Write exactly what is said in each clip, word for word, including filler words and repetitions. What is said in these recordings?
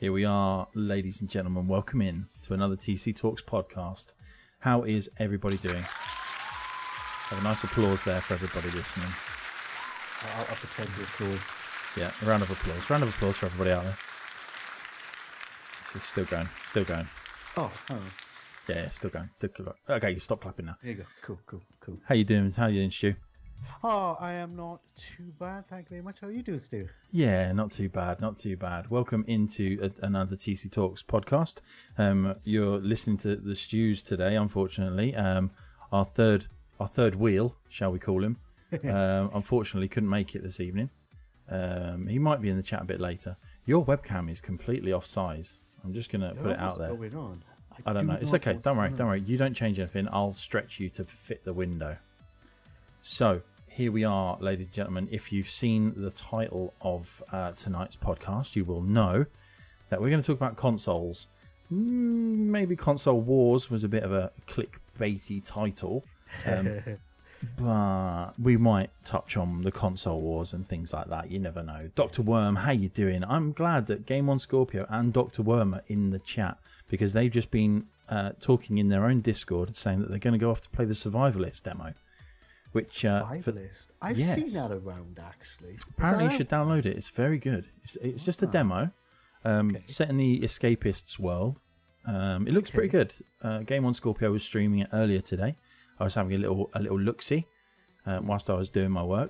Here we are, ladies and gentlemen. Welcome in to another T C Talks podcast. How is everybody doing? Have a nice applause there for everybody listening. I'll, I'll pretend to applause. Yeah, a round of applause. Round of applause for everybody out there. It's still going. Still going. Oh, oh. Yeah, yeah, still going. Still going. Okay, you stop clapping now. There you go. Cool, cool, cool. How you doing? How you doing, Stu? Oh, I am not too bad. Thank you very much. How are you doing, Stu? Yeah, not too bad. Not too bad. Welcome into a, another T C Talks podcast. Um, you're listening to the Stews today, unfortunately. Um, our third, our third wheel, shall we call him? um, unfortunately, couldn't make it this evening. Um, he might be in the chat a bit later. Your webcam is completely off size. I'm just gonna put it out there. What's going on? I, I don't do know. It's not okay. what's Don't worry. going Don't on. worry. You don't change anything. I'll stretch you to fit the window. So here we are, ladies and gentlemen. If you've seen the title of uh, tonight's podcast, you will know that we're going to talk about consoles. Mm, maybe Console Wars was a bit of a clickbaity title, um, but we might touch on the console wars and things like that. You never know. Doctor Worm, how you doing? I'm glad that Game On Scorpio and Doctor Worm are in the chat because they've just been uh, talking in their own Discord saying that they're going to go off to play the Survivalist demo. Which uh, Survivalist? I've yes. seen that around, actually. Is apparently that you should out? download it. It's very good. It's, it's just a Ah. demo um, Okay. set in the Escapists world. Um, it looks Okay. pretty good. Uh, Game On Scorpio was streaming it earlier today. I was having a little a little look-see uh, whilst I was doing my work.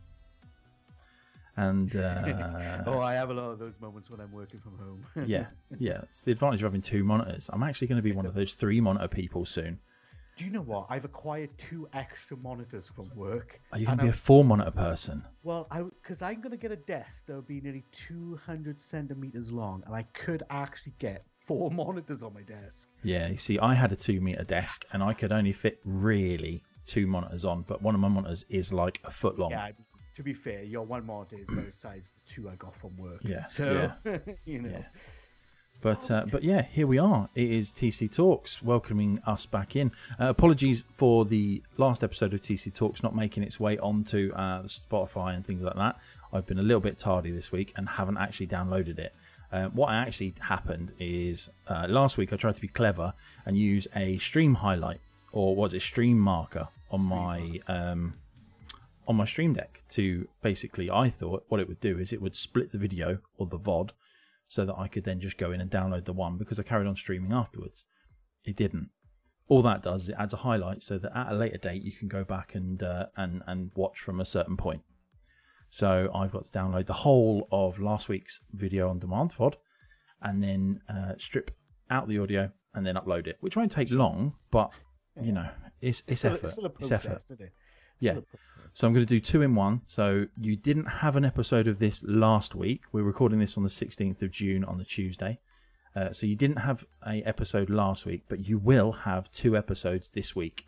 And uh, Oh, I have a lot of those moments when I'm working from home. yeah, yeah, it's the advantage of having two monitors. I'm actually going to be one of those three monitor people soon. Do you know what? I've acquired two extra monitors from work. Are you going and to be I a was- four monitor person? Well, I because I'm going to get a desk that will be nearly two hundred centimeters long, and I could actually get four monitors on my desk. Yeah, you see, I had a two meter desk and I could only fit really two monitors on, but one of my monitors is like a foot long. Yeah, to be fair, your one monitor is about the size of the two I got from work. Yeah, So, you know. Yeah. But uh, but yeah, here we are. It is T C Talks welcoming us back in. Uh, apologies for the last episode of T C Talks not making its way onto uh, Spotify and things like that. I've been a little bit tardy this week and haven't actually downloaded it. Uh, what actually happened is uh, last week I tried to be clever and use a stream highlight, or was it stream marker on my um, on my Stream Deck to basically, I thought what it would do is it would split the video or the V O D so that I could then just go in and download the one because I carried on streaming afterwards. It didn't. All that does is it adds a highlight so that at a later date you can go back and uh, and and watch from a certain point. So I've got to download the whole of last week's video on demand V O D and then uh, strip out the audio and then upload it, which won't take long, but you know, it's it's still, effort. It's, still a It's process, effort. isn't it? Yeah. Still a process. So I'm going to do two in one. So you didn't have an episode of this last week. We're recording this on the sixteenth of June on the Tuesday. Uh, so you didn't have a episode last week, but you will have two episodes this week.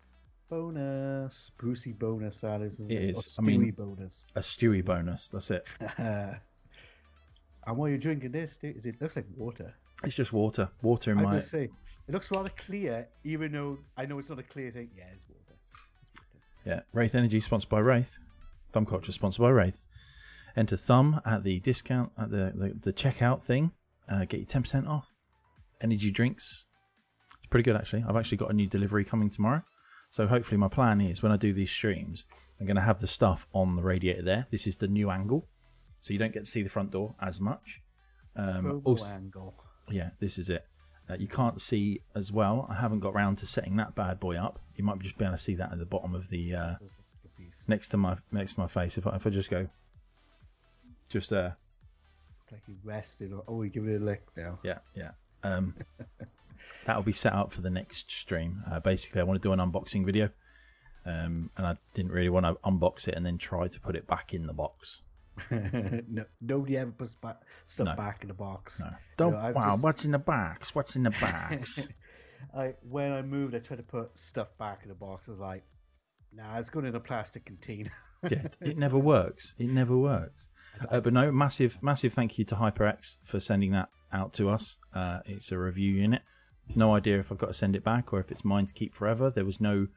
Bonus, Brucey bonus, that is. Isn't It it? is. Or I mean- Stewie bonus. A Stewie bonus. That's it. and while you're drinking this, is it looks like water. It's just water. Water in I my... must say, it looks rather clear, even though I know it's not a clear thing. Yeah, it's water. It's water. Yeah. Wraith Energy sponsored by Wraith. Thumb Culture sponsored by Wraith. Enter Thumb at the discount, at the, the, the checkout thing. Uh, get you ten percent off. Energy drinks. It's pretty good, actually. I've actually got a new delivery coming tomorrow. So hopefully my plan is when I do these streams, I'm going to have the stuff on the radiator there. This is the new angle. So you don't get to see the front door as much. Um, Promo also, angle. yeah, this is it. Uh, you can't see as well. I haven't got round to setting that bad boy up. You might just be able to see that at the bottom of the... Uh, There's a piece. next to my next to my face. If I, if I just go just there, It's like you rested. Or, oh, we give it a lick now. yeah, yeah. Um, that'll be set up for the next stream. Uh, basically, I want to do an unboxing video, um, and I didn't really want to unbox it and then try to put it back in the box. no, nobody ever puts ba- stuff No. back in the box. No, don't. I've wow, just- what's in the box? What's in the box? I when I moved, I tried to put stuff back in the box. I was like, nah, it's going in a plastic container. Yeah, it never works. It never works. Uh, but no, massive, massive thank you to HyperX for sending that out to us. Uh, it's a review unit. No idea if I've got to send it back or if it's mine to keep forever. There was no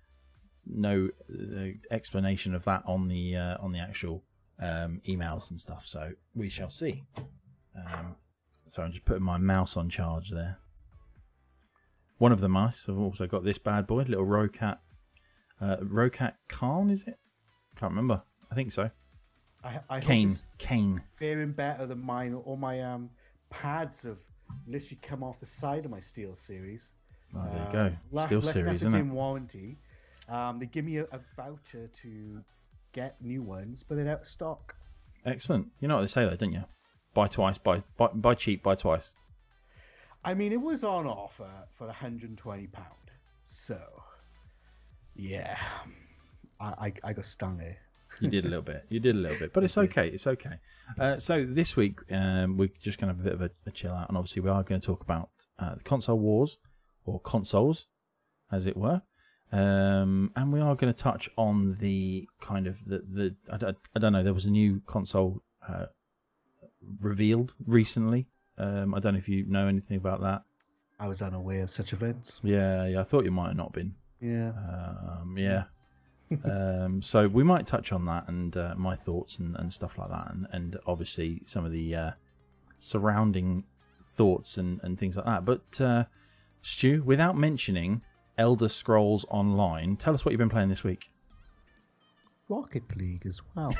no uh, explanation of that on the uh, on the actual um, emails and stuff. So we shall see. Um, So I'm just putting my mouse on charge there. One of the mice. I've also got this bad boy, little Rocat. Uh, Rocat Khan, is it? Can't remember. I think so. I, I Kane. Kane. Faring better than mine. All my um pads have literally come off the side of my Steel Series. Oh, there you Uh, go. la- Steel left Series, after isn't in it? warranty. Um, they give me a, a voucher to get new ones, but they're out of stock. Excellent. You know what they say though, don't you? Buy twice, buy, buy, buy cheap, buy twice. I mean, it was on offer for one hundred twenty pounds. So, yeah, I, I, I got stung there. You did a little bit. You did a little bit, but it's okay. It's okay. Uh, so this week um, we're just going to have a bit of a, a chill out, and obviously we are going to talk about uh, the console wars, or consoles, as it were, um, and we are going to touch on the kind of the the I, don't- I don't know. There was a new console uh, revealed recently. Um, I don't know if you know anything about that. I was unaware of such events. Yeah, yeah. I thought you might have not been. Yeah. Um, yeah. um, so we might touch on that and uh, my thoughts and, and stuff like that, and, and obviously some of the uh, surrounding thoughts and, and things like that. But uh, Stu, without mentioning Elder Scrolls Online, tell us what you've been playing this week. Rocket League as well.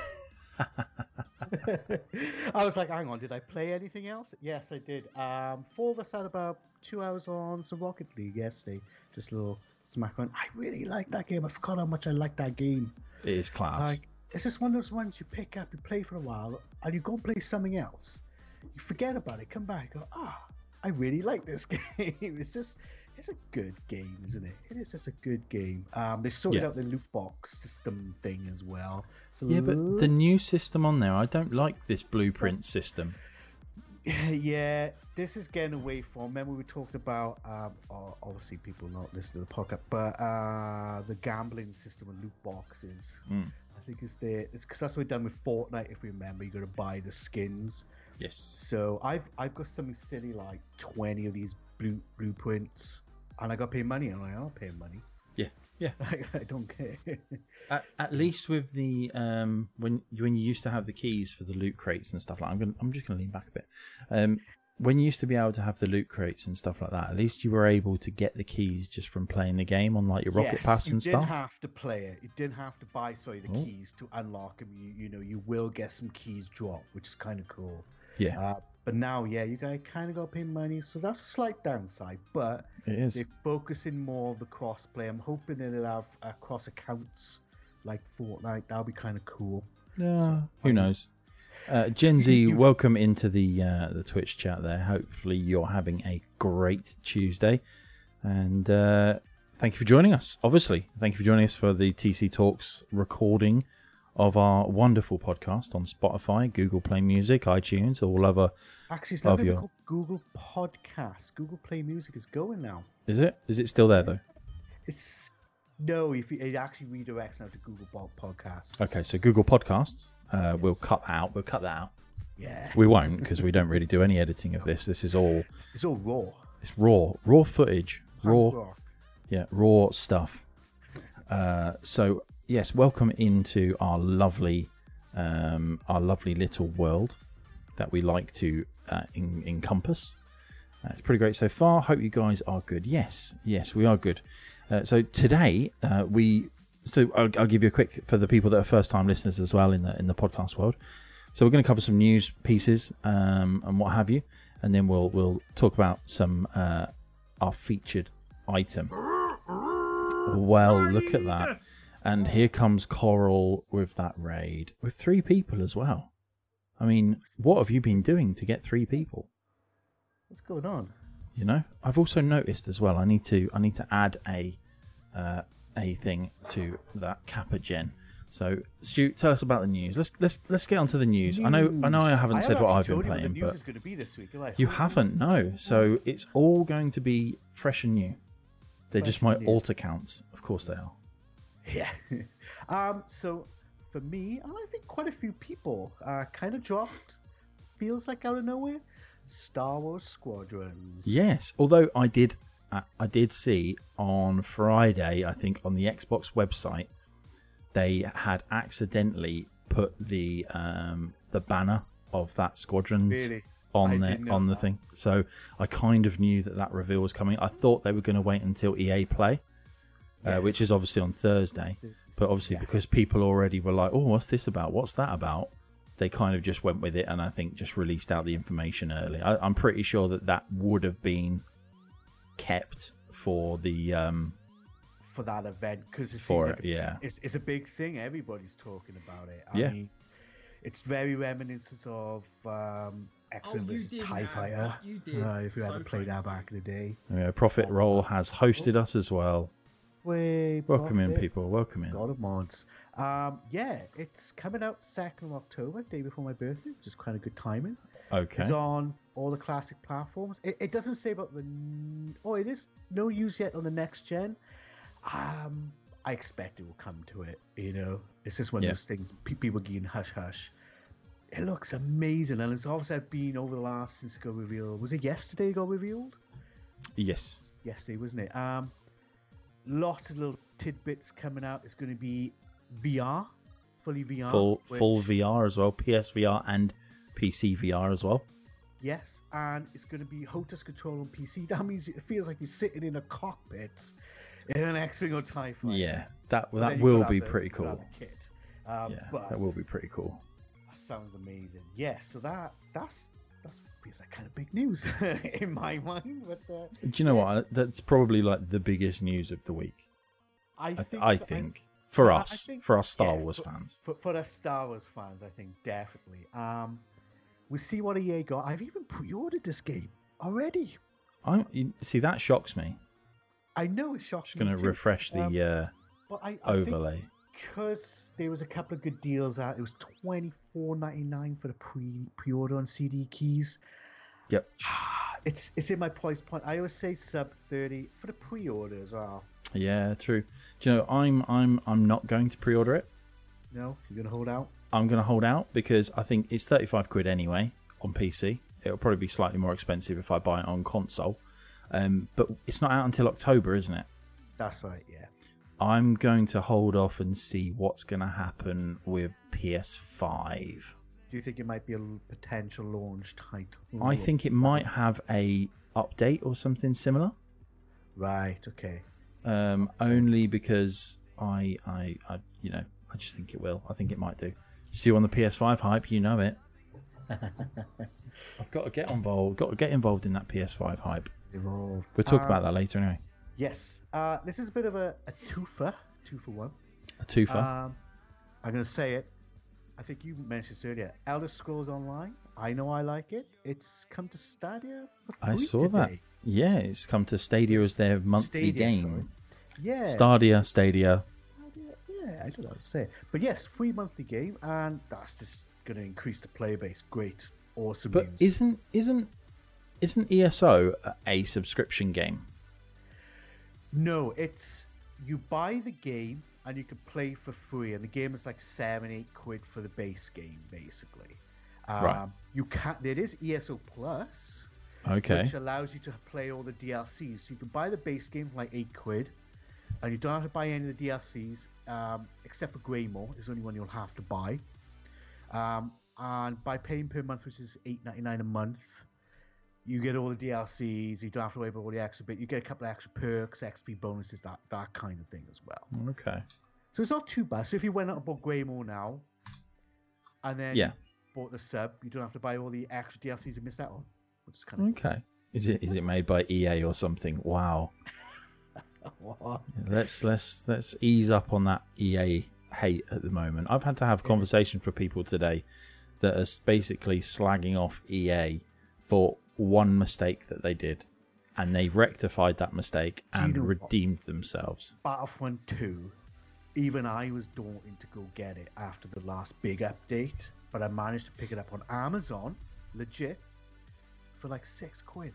I was like, hang on, did I play anything else? Yes, I did. Um, four of us had about two hours on some Rocket League yesterday. Just a little smack on. I really like that game. I forgot how much I like that game. It is class. Like, it's just one of those ones you pick up, you play for a while, and you go and play something else. You forget about it, come back, go, ah, I really like this game. It's just, it's a good game, isn't it? It is just a good game. Um, they sorted Yeah. out the loot box system thing as well. So yeah, but the new system on there, I don't like this blueprint system. yeah, this is getting away from. Remember, we talked about um, oh, obviously people not listen to the podcast, but uh, the gambling system and loot boxes. Mm. I think it's there. It's because that's what we've done with Fortnite. If we remember, you got to buy the skins. Yes. So I've I've got something silly like twenty of these blue blueprints, and I got to pay money, and I am paying money. Yeah. Yeah. I, I don't care. At, at least with the um, when when you used to have the keys for the loot crates and stuff like, I'm gonna, I'm just going to lean back a bit. Um, when you used to be able to have the loot crates and stuff like that, at least you were able to get the keys just from playing the game on like your Rocket yes, Pass and you didn't stuff. have to play it. You didn't have to buy sorry the Oh. keys to unlock them. You you know you will get some keys drop, which is kind of cool. Yeah, Uh, but now, yeah, you guys kind of got to pay money, so that's a slight downside. But it is. they're focusing more of the cross-play. I'm hoping that they'll have uh, cross accounts like Fortnite. That'll be kind of cool. Yeah, so, who I- knows? Uh, Gen Z, You- welcome into the uh, the Twitch chat there. Hopefully you're having a great Tuesday, and uh, thank you for joining us. Obviously, thank you for joining us for the T C Talks recording of our wonderful podcast on Spotify, Google Play Music, iTunes, all other. Actually, it's not Of even your- called Google Podcasts. Google Play Music is going now. Is it? Is it still there though? It's no, if it actually redirects now to Google Pod- Podcasts. Okay, so Google Podcasts. Uh, We'll Yes. cut that out. We'll cut that out. Yeah, We won't because we don't really do any editing of this. This is all it's all raw. it's raw, raw footage, raw. Punk rock. Yeah, raw stuff. Uh, so yes, welcome into our lovely, um, our lovely little world that we like to uh, en- encompass. Uh, it's pretty great so far. Hope you guys are good. Yes, yes, we are good. Uh, so today uh, we, so I'll, I'll give you a quick for the people that are first time listeners as well in the in the podcast world. So we're going to cover some news pieces um, and what have you, and then we'll we'll talk about some uh, our featured item. Well, look at that. And here comes Coral with that raid. With three people as well. I mean, what have you been doing to get three people? What's going on? You know? I've also noticed as well, I need to I need to add a uh, a thing to that Kappa Gen. So, Stu, tell us about the news. Let's let's let's get onto the news. I know I know I haven't I said what I've actually been told you playing, what the news but is going to be this week. have I? you haven't, no. So it's all going to be fresh and new. They're just Fresh my and new. alt accounts. Of course they are. Yeah. um. So for me, I think quite a few people uh, kind of dropped. Feels like out of nowhere. Star Wars Squadrons. Yes, although I did, I, I did see on Friday, I think on the Xbox website, they had accidentally put the um, the banner of that Squadrons Really? on I the didn't know on the that. thing. So I kind of knew that that reveal was coming. I thought they were going to wait until E A Play, uh, Yes. which is obviously on Thursday. But obviously, Yes. because people already were like, "Oh, what's this about? What's that about?" They kind of just went with it, and I think just released out the information early. I, I'm pretty sure that that would have been kept for the um, for that event because it for seems it. like Yeah, it's it's a big thing. Everybody's talking about it. I Yeah. mean, it's very reminiscent of um, X-Men Oh, you versus did, TIE man. Fighter. You did. Uh, if you So ever played that frankly. back in the day. yeah. Profit Roll has hosted us as well. Way Welcome in, Profit. people. Welcome in. God of mods. Um, yeah, it's coming out second of October, day before my birthday, which is kind of good timing. Okay. It's on all the classic platforms. It, it doesn't say about the. n- Oh, it is no use yet on the next gen. Um, I expect it will come to it. You know, it's just one Yeah. of those things. pe- People getting hush hush. It looks amazing, and it's obviously been over the last since it got revealed. Was it yesterday it got revealed? Yes. Yesterday, wasn't it? Um, lots of little tidbits coming out. It's going to be V R, fully V R. Full full which- V R as well. P S V R and P C V R as well. Yes, and it's going to be Hotus control on P C. That means it feels like you're sitting in a cockpit in an X-Wing or TIE Fighter. Yeah, that But that then you've will got to be have the- pretty you've got to cool. have the kit. Um, Yeah, but that will be pretty cool. that sounds amazing. Yes, so that that's that's feels like kind of big news in my mind. But uh, Do you know what? That's probably like the biggest news of the week. I I, th- think I so. think for I- I us, think- for us Star yeah, Wars for- fans. For, for us Star Wars fans, I think definitely. Um, we see what E A got. I've even pre-ordered this game already. I you, see that shocks me. I know it shocks Just me going to too, refresh the um, uh, but I, I think overlay. because there was a couple of good deals out. It was twenty four ninety nine for the pre pre order on C D keys. Yep. It's it's in my price point. I always say sub thirty for the pre order as well. Yeah, true. Do you know? I'm I'm I'm not going to pre-order it. No, you're gonna hold out. I'm going to hold out because I think it's thirty-five quid anyway on P C. It'll probably be slightly more expensive if I buy it on console. Um, but it's not out until October, isn't it? That's right. Yeah. I'm going to hold off and see what's going to happen with P S five. Do you think it might be a l- potential launch title? I think it might have a update or something similar. Right. Okay. Um, So- only because I, I, I, you know, I just think it will. I think it might do. Still on the P S five hype, you know it. I've got to get involved. Got to get involved in that P S five hype. Evolved. We'll talk Um, about that later anyway. Yes. Uh, this is a bit of a, a twofer. Two for one. A twofer. Um, I'm going to say it. I think you mentioned this earlier. Elder Scrolls Online. I know I like it. It's come to Stadia for free I saw today. that. Yeah, it's come to Stadia as their monthly Stadia, game. sorry. Yeah. Stadia, Stadia. Stadia, Yeah, I don't know how to say it. But yes, free monthly game, and that's just going to increase the player base. Great. Awesome But news. isn't isn't isn't E S O a- a subscription game? No, it's you buy the game and you can play for free, and the game is like seven, eight quid for the base game, basically. Um, Right. You can. There is E S O Plus, Okay. which allows you to play all the D L Cs. So you can buy the base game for like eight quid, and you don't have to buy any of the D L Cs, um, except for Greymore. Is the only one you'll have to buy. Um, and by paying per month, which is eight ninety nine a month, you get all the D L Cs. You don't have to worry about all the extra bit. You get a couple of extra perks, X P bonuses, that that kind of thing as well. Okay. So it's not too bad. So if you went out and bought Greymore now, and then Yeah. you bought the sub, you don't have to buy all the extra D L Cs you missed out on, which is kind of Okay. Is it is it made by E A or something? Wow. cool. Let's let's let's ease up on that E A hate at the moment. I've had to have conversations with people today that are basically slagging off E A for one mistake that they did, and they rectified that mistake Do you and know what? redeemed themselves. Battlefront two, even I was daunting to go get it after the last big update, but I managed to pick it up on Amazon, legit, for like six quid.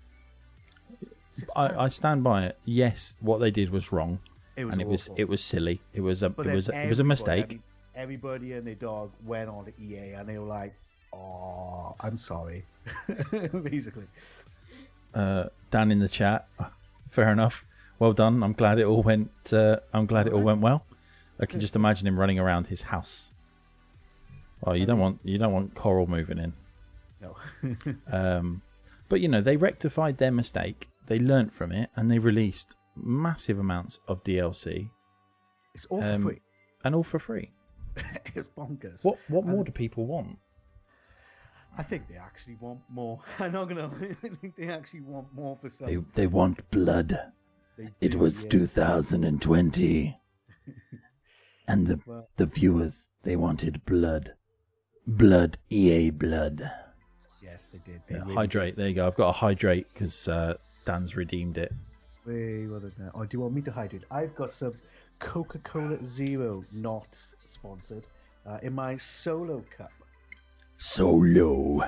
Six I, pound. I stand by it. Yes, what they did was wrong, it was and it was awful. it was silly. It was a But it then was a, it was a everybody- mistake. every- Everybody and their dog went on to E A, and they were like, "Oh, I'm sorry," basically. Uh, Dan in the chat. Fair enough. Well done. I'm glad it all went. Uh, I'm glad it all went well. I can just imagine him running around his house. Oh, you don't want you don't want Coral moving in. No. um, but you know, they rectified their mistake. They learnt from it, and they released massive amounts of D L C. It's all for um, free. and all for free. It's bonkers. What what more And do people want? I think they actually want more. I'm not gonna lie. I think they actually want more for some. They they want blood. They It do, was yeah. two thousand twenty, and the Well, the viewers, they wanted blood, blood, E A blood. yes, they did. They Yeah, really hydrate. There you go. I've got a hydrate because uh, Dan's redeemed it. Wait, what is that? Oh, do you want me to hydrate? I've got some Coca-Cola Zero, not sponsored, uh, in my solo cup. Solo.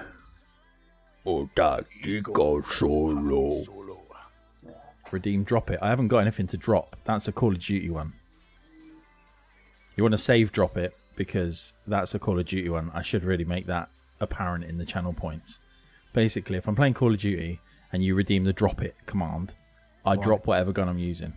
Otachico solo. Solo. Redeem, drop it. I haven't got anything to drop. That's a Call of Duty one. You want to save drop it because that's a Call of Duty one. I should really make that apparent in the channel points. Basically, if I'm playing Call of Duty and you redeem the drop it command, I Right. drop whatever gun I'm using.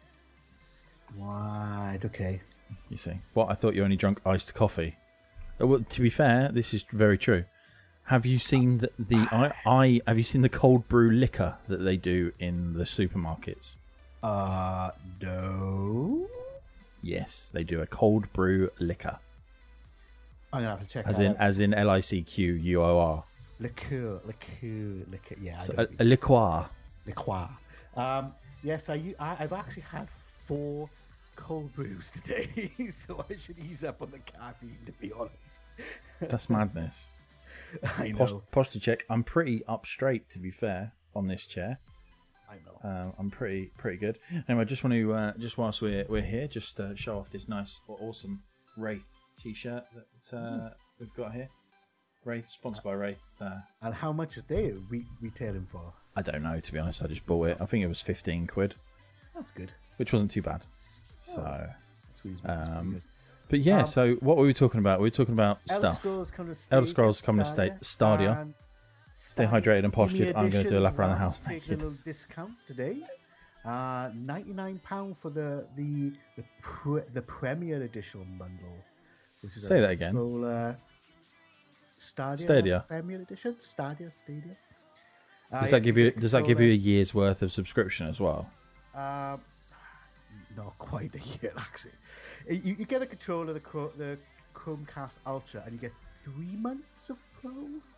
Right, okay. You see. What? I thought you only drank iced coffee. Uh, Well, to be fair, this is very true. Have you seen the, the I, I have you seen the cold brew liquor that they do in the supermarkets? Uh, no. Yes, they do a cold brew liquor. I'm gonna have to check As that in out. as in L I C Q U O R. Liqueur, liqueur, liqueur. Yeah, I So know a, what you a liqueur. liqueur. Um, yes, I, u- I, I've actually had four cold brews today, so I should ease up on the caffeine, to be honest. That's madness. I Post, know. posture check. I'm pretty up straight, to be fair, on this chair. I know. Um, I'm pretty pretty good. Anyway, I just want to uh, just whilst we're we're here, just uh, show off this nice or awesome Wraith T-shirt that uh, we've got here. Wraith, sponsored by Wraith. Uh, And how much are they re- retailing for? I don't know, to be honest. I just bought it. I think it was fifteen quid, That's good. which wasn't too bad. So, That's reasonable. That's pretty um, good. but yeah. Um, so what were we talking about? We were talking about Elder stuff. Scrolls coming to Stadia. Elder Scrolls coming to Sta- Stadia. and Stay hydrated and postured. Premier I'm going to do a Edition lap as around the well house is taking naked. a little discount today. Uh, ninety-nine pounds for the the the, pre- the Premier Edition bundle, which is Say a that again. controller, Stadia, Stadia. Premier Edition, Stadia, Stadia. Uh, Does yes, that give you get a Does that give you a controller. year's worth of subscription as well? Um, not quite a year, actually. Uh, You, you get a controller, the Cro- the Chromecast Ultra, and you get three months of Pro.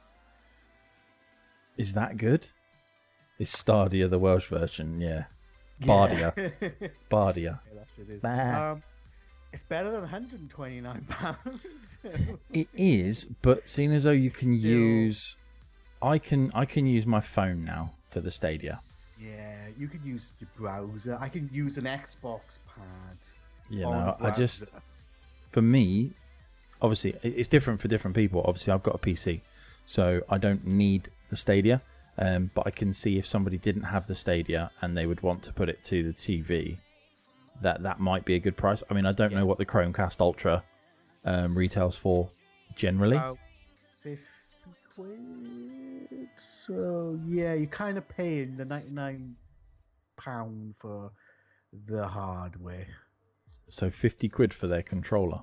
Is that good? Is Stadia the Welsh version? Yeah. Yeah. Bardia. Yeah, Bardia. that's it. Is. Bah. Um, it's better than one hundred and twenty-nine pounds. It is, but seeing as though you can Still- use, I can I can use my phone now for the Stadia. Yeah, you could use your browser. I can use an Xbox pad. You on know, the I just browser. for me, obviously it- it's different for different people. Obviously, I've got a P C, so I don't need the Stadia. Um, but I can see if somebody didn't have the Stadia and they would want to put it to the T V, that that might be a good price. I mean, I don't Yeah. know what the Chromecast Ultra um, retails for generally. About fifty quid. So yeah, you're kind of paying the ninety-nine pound for the hardware. So fifty quid for their controller.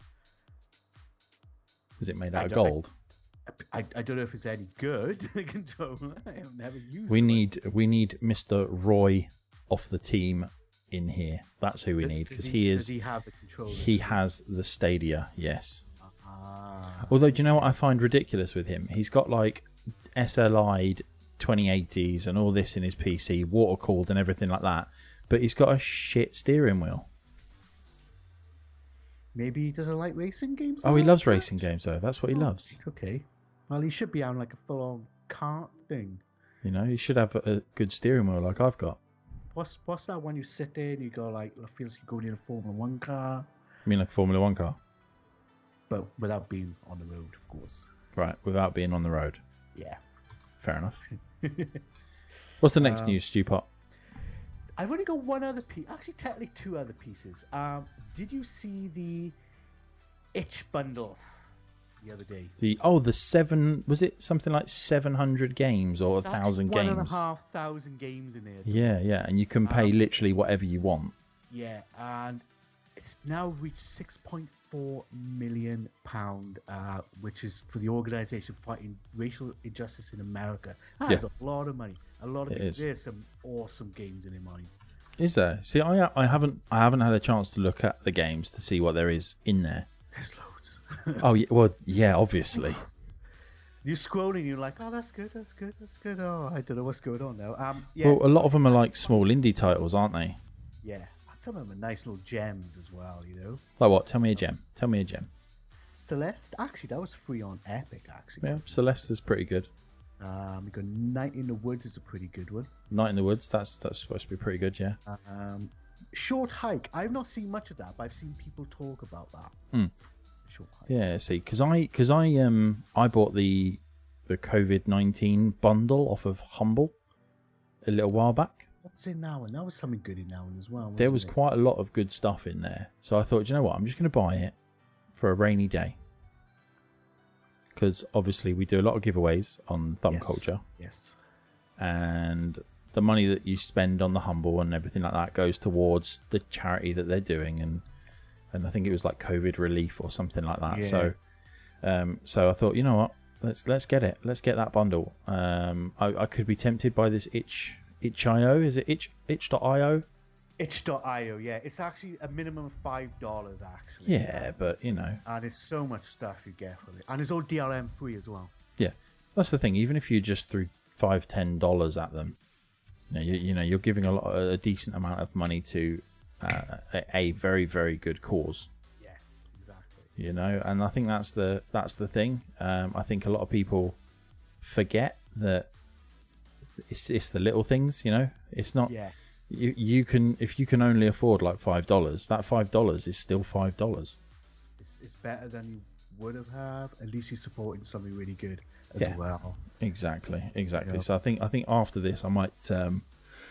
Is it made I out of don't- I- gold? I, I don't know if it's any good. The controller. I have never used. We one. need we need Mister Roy off the team in here. That's who we Does- need does because he Does is he have the controller? he has the Stadia. Yes. Ah. Although, do you know what I find ridiculous with him? He's got like S L I'd twenty eighties and all this in his P C, water cooled and everything like that. But he's got a shit steering wheel. Maybe he doesn't like racing games. Oh, he that loves much? racing games though. That's what he Oh, loves. Okay. Well, he should be on like a full-on kart thing. You know, he should have a, a good steering wheel like I've got. What's what's that when you sit there and you go like it feels like you're going in a Formula One car, I mean, like a Formula One car, but without being on the road, of course. right? Without being on the road. Yeah. Fair enough. What's the next Um, news, Stupot? I've only got one other piece. Actually, technically two other pieces. Um, did you see the itch bundle the other day? The oh, the seven was it something like seven hundred games or a It's actually thousand One games? and a half thousand games in there. Yeah, yeah, and you can pay Um, literally whatever you want. Yeah, and it's now reached six point four million pound, uh, which is for the organization fighting racial injustice in America. That Yeah. is a lot of money. A lot of It money. is. There's some awesome games in it, mine. Is there? See, I I haven't I haven't had a chance to look at the games to see what there is in there. There's loads. Oh, yeah, well, yeah, obviously. You're scrolling, you're like, oh, that's good, that's good, that's good. Oh, I don't know what's going on now. Um, yeah, Well, a so lot of them it's are like actually- small indie titles, aren't they? Yeah, some of them are nice little gems as well, you know. Like what? Tell me a gem. Tell me a gem. Celeste, actually, that was free on Epic, actually. Yeah, Celeste is pretty good. Um, we got Night in the Woods is a pretty good one. Night in the Woods, that's that's supposed to be pretty good, yeah. Um, Short Hike, I've not seen much of that, but I've seen people talk about that. Hmm. Short Hike. Yeah, see, because I because I um I bought the the COVID nineteen bundle off of Humble a little while back. What's in that one? That was something good in that one as well. There wasn't was it? quite a lot of good stuff in there, so I thought, you know what, I'm just going to buy it for a rainy day. Because obviously we do a lot of giveaways on Thumb Yes. Culture, Yes. and the money that you spend on the Humble and everything like that goes towards the charity that they're doing, and and I think it was like COVID relief or something like that. Yeah. So, um, so I thought, you know what, let's let's get it, let's get that bundle. Um, I, I could be tempted by this itch itch dot i o. Is it itch itch dot i o? itch dot i o, yeah. It's actually a minimum of five dollars, actually. Yeah, but you know, And there's so much stuff you get from it. And it's all D R M free as well. yeah, that's the thing. Even if you just threw five ten dollars at them, you know, you, you know, you're giving a lot, a decent amount of money to uh, a, a very very good cause. Yeah, exactly. You know, and I think that's the that's the thing. Um, I think a lot of people forget that it's it's the little things. You know, it's not. Yeah. You you can if you can only afford like five dollars, that five dollars is still five dollars. It's, it's better than you would have had. At least you're supporting something really good as Yeah. well. Exactly, exactly. Yeah. So I think I think after this, I might um,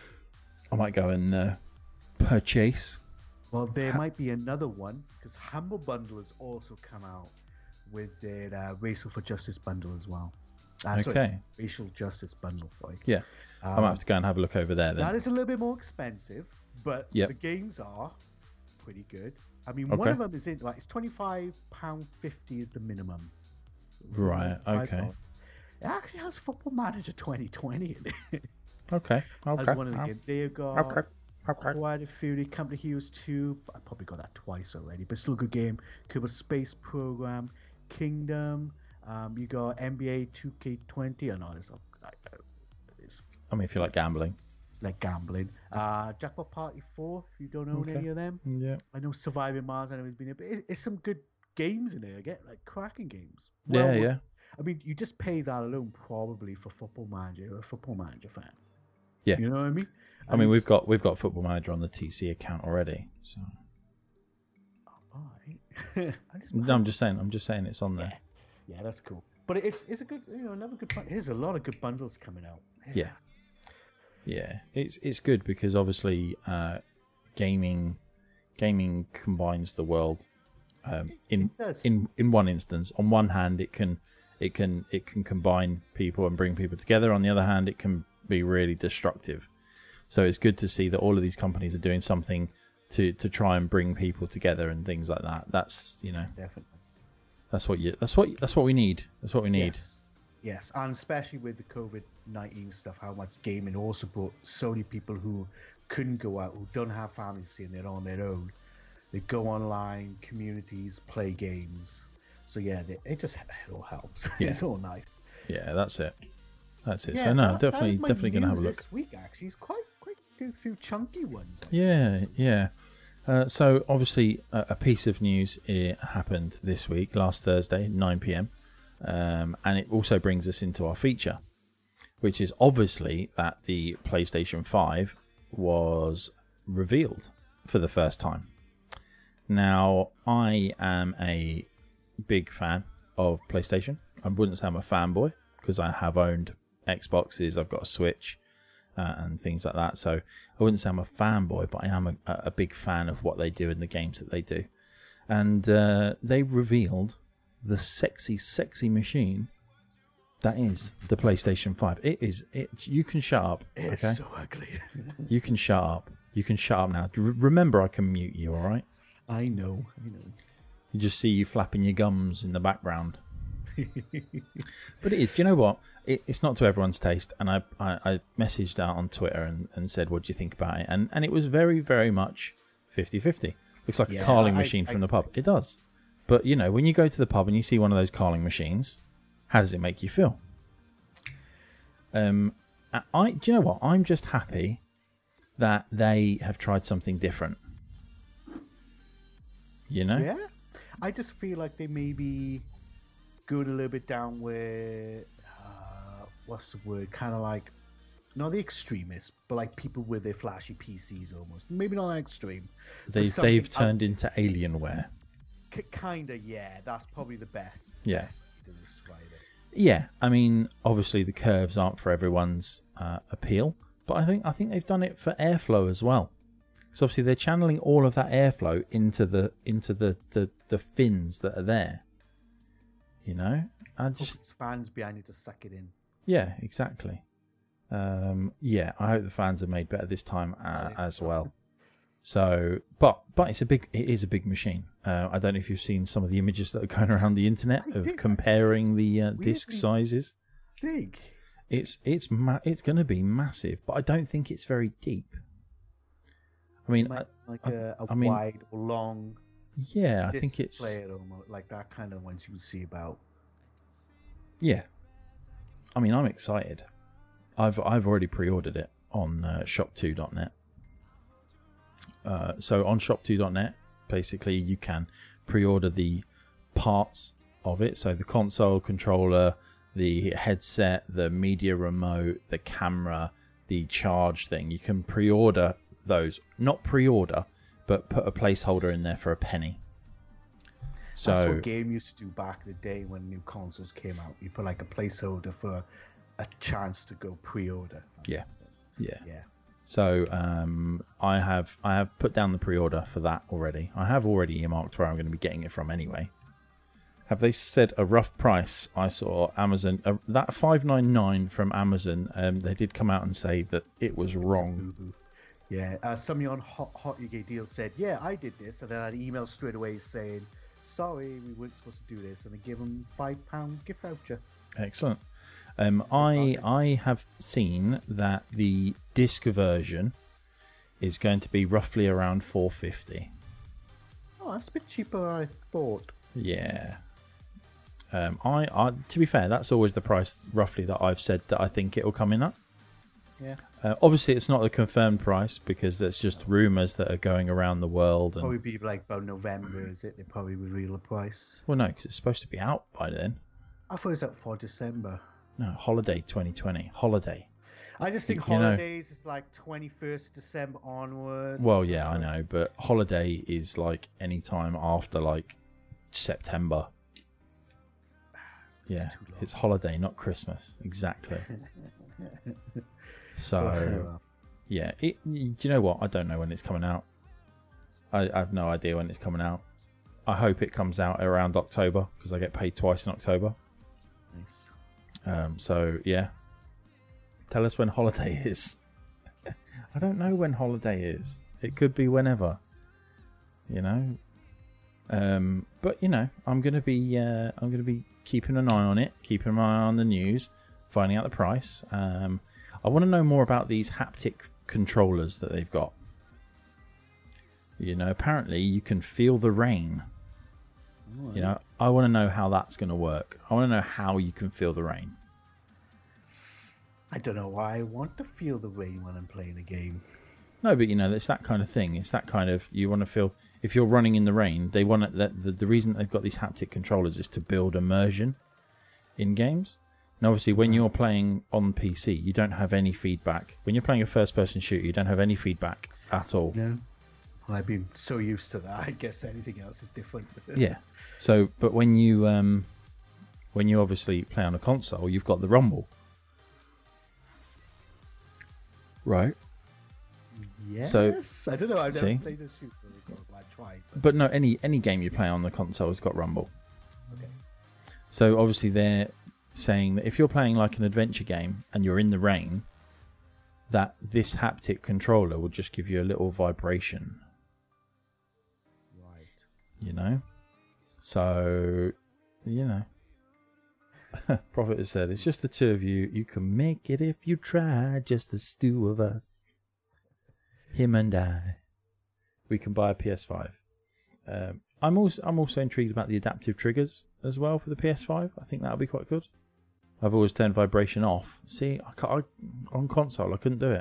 I might go and uh, purchase. Well, there might be another one because Humble Bundle has also come out with their uh, Racial for Justice bundle as well. Uh, sorry, Okay. Racial Justice bundle. Sorry. Yeah, Um, I might have to go and have a look over there then. That is a little bit more expensive, but Yep. the games are pretty good. I mean, one Okay. of them is in like it's twenty-five pound fifty is the minimum. Right, Five okay. pounds. It actually has Football Manager twenty twenty in it. Okay, okay. As one of the games. They've got Okay, okay. Quite a few. Company Heroes two. I probably got that twice already, but still a good game. Cuba Space Program, Kingdom. Um, you got N B A two K twenty. I know it's, not- it's I mean, if you like gambling. like gambling. Uh, Jackpot Party four. If you don't own Okay. any of them, Yeah. I know Surviving Mars. I know it's been, but it, it's some good games in there. Get like cracking games. Yeah, Well, yeah. I mean, you just pay that alone probably for Football Manager. You're a Football Manager fan. Yeah. You know what I mean? I mean, we've got we've got Football Manager on the T C account already. So Alright. I just no, I'm just saying. I'm just saying it's on there. Yeah, that's cool. But it's it's a good, you know, another good. bun- There's a lot of good bundles coming out. Yeah. Yeah, it's it's good because obviously, uh, gaming gaming combines the world. Um, in It does. in in one instance, on one hand, it can it can it can combine people and bring people together. On the other hand, it can be really destructive. So it's good to see that all of these companies are doing something to, to try and bring people together and things like that. That's you know Definitely. that's what you that's what that's what we need. That's what we need. Yes. Yes, and especially with the COVID nineteen stuff, how much gaming also brought so many people who couldn't go out, who don't have families seeing they're on their own. They go online, communities, play games. So yeah, they, it just it all helps. Yeah. It's all nice. Yeah, that's it. That's it. Yeah, so no, that- that definitely is my definitely gonna have a news look. This week actually, it's quite quite a few chunky ones. I think. Yeah, yeah. Uh, so obviously, a, a piece of news uh, happened this week, last Thursday, nine p.m, um, and it also brings us into our feature, which is obviously that the PlayStation five was revealed for the first time. Now, I am a big fan of PlayStation. I wouldn't say I'm a fanboy because I have owned Xboxes. I've got a Switch. Uh, and things like that. So I wouldn't say I'm a fanboy, but I am a, a big fan of what they do and the games that they do. And uh, they revealed the sexy, sexy machine that is the PlayStation five. It is. It. You can shut up. It's Okay. so ugly. You can shut up. You can shut up now. R- remember, I can mute you. All right. I know. I know. You just see you flapping your gums in the background. But it is. Do you know what? It, it's not to everyone's taste. And I, I, I messaged out on Twitter and, and said, what do you think about it? And and it was very, very much fifty-fifty. Looks like yeah, a carling I, machine I, from I, the pub. It does. But, you know, when you go to the pub and you see one of those carling machines, how does it make you feel? Um, I do you know what? I'm just happy that they have tried something different. You know? Yeah. I just feel like they maybe going a little bit down where, uh, what's the word? Kind of like, not the extremists, but like people with their flashy P Cs almost. Maybe not that extreme. They've, they've turned un- into Alienware. C- kind of, yeah. That's probably the best, yeah. best way to describe it. Yeah, I mean, obviously the curves aren't for everyone's uh, appeal, but I think I think they've done it for airflow as well. So obviously they're channeling all of that airflow into the into the, the, the fins that are there. You know, I just hope it's fans behind it to suck it in. Yeah, exactly. Um, yeah, I hope the fans are made better this time uh, as well. So, but but it's a big it is a big machine. Uh, I don't know if you've seen some of the images that are going around the internet I of did, comparing the uh, disc sizes. Big. It's it's ma- it's going to be massive, but I don't think it's very deep. I mean, like, I, like I, a, a I mean, wide or long. Yeah, I think it's player almost like that kind of ones you would see about. Yeah, I mean, I'm excited. I've I've already pre-ordered it on uh, shop two dot net. Uh, so on shop two dot net, basically you can pre-order the parts of it. So the console, controller, the headset, the media remote, the camera, the charge thing. You can pre-order those. Not pre-order, but put a placeholder in there for a penny. So, that's what Game used to do back in the day when new consoles came out. You put like a placeholder for a chance to go pre-order. Yeah, yeah, yeah. So um, I have I have put down the pre-order for that already. I have already earmarked where I'm going to be getting it from anyway. Have they said a rough price? I saw Amazon uh, that five ninety-nine from Amazon. Um, they did come out and say that it was wrong. Yeah, uh, somebody on Hot, Hot U K Deals said, "Yeah, I did this," and then I had an email straight away saying, "Sorry, we weren't supposed to do this," and I give them five pound gift voucher. Excellent. Um, I I have seen that the disc version is going to be roughly around four fifty. Oh, that's a bit cheaper than I thought. Yeah. Um, I, I to be fair, that's always the price roughly that I've said that I think it will come in at. Yeah. Uh, obviously, it's not a confirmed price because that's just rumours that are going around the world. And... Probably be like about November, is it? They probably reveal the price. Well, no, because it's supposed to be out by then. I thought it was out for December. No, holiday twenty twenty. Holiday. I just think you holidays know, is like twenty-first of December onwards. Well, yeah, I know, but holiday is like any time after like September. It's yeah, it's holiday, not Christmas. Exactly. So, yeah, it, do you know what? I don't know when it's coming out. I, I have no idea when it's coming out. I hope it comes out around October because I get paid twice in October. Nice. Um, so, yeah. Tell us when holiday is. I don't know when holiday is. It could be whenever. You know? Um, but, you know, I'm going to be uh, I'm going to be keeping an eye on it, keeping an eye on the news, finding out the price. Um, I want to know more about these haptic controllers that they've got. You know, apparently you can feel the rain. Oh, you know, I want to know how that's going to work. I want to know how you can feel the rain. I don't know why I want to feel the rain when I'm playing a game. No, but you know, it's that kind of thing. It's that kind of, you want to feel, if you're running in the rain, they want it, that the, the reason they've got these haptic controllers is to build immersion in games. And obviously, when you're playing on P C, you don't have any feedback. When you're playing a first-person shooter, you don't have any feedback at all. No. Well, I've been so used to that. I guess anything else is different. Yeah. So, but when you um, when you obviously play on a console, you've got the rumble. Right. Yes. So, I don't know. I've never see? played a shooter. I tried. But... but no, any any game you play on the console has got rumble. Okay. So obviously they're saying that if you're playing like an adventure game and you're in the rain, that this haptic controller will just give you a little vibration. Right. You know? So, you know. Prophet has said, it's just the two of you. You can make it if you try. Just the two of us. Him and I. We can buy a P S five. Um, I'm also I'm also intrigued about the adaptive triggers as well for the P S five. I think that'll be quite good. I've always turned vibration off. See, I can't, I, on console I couldn't do it.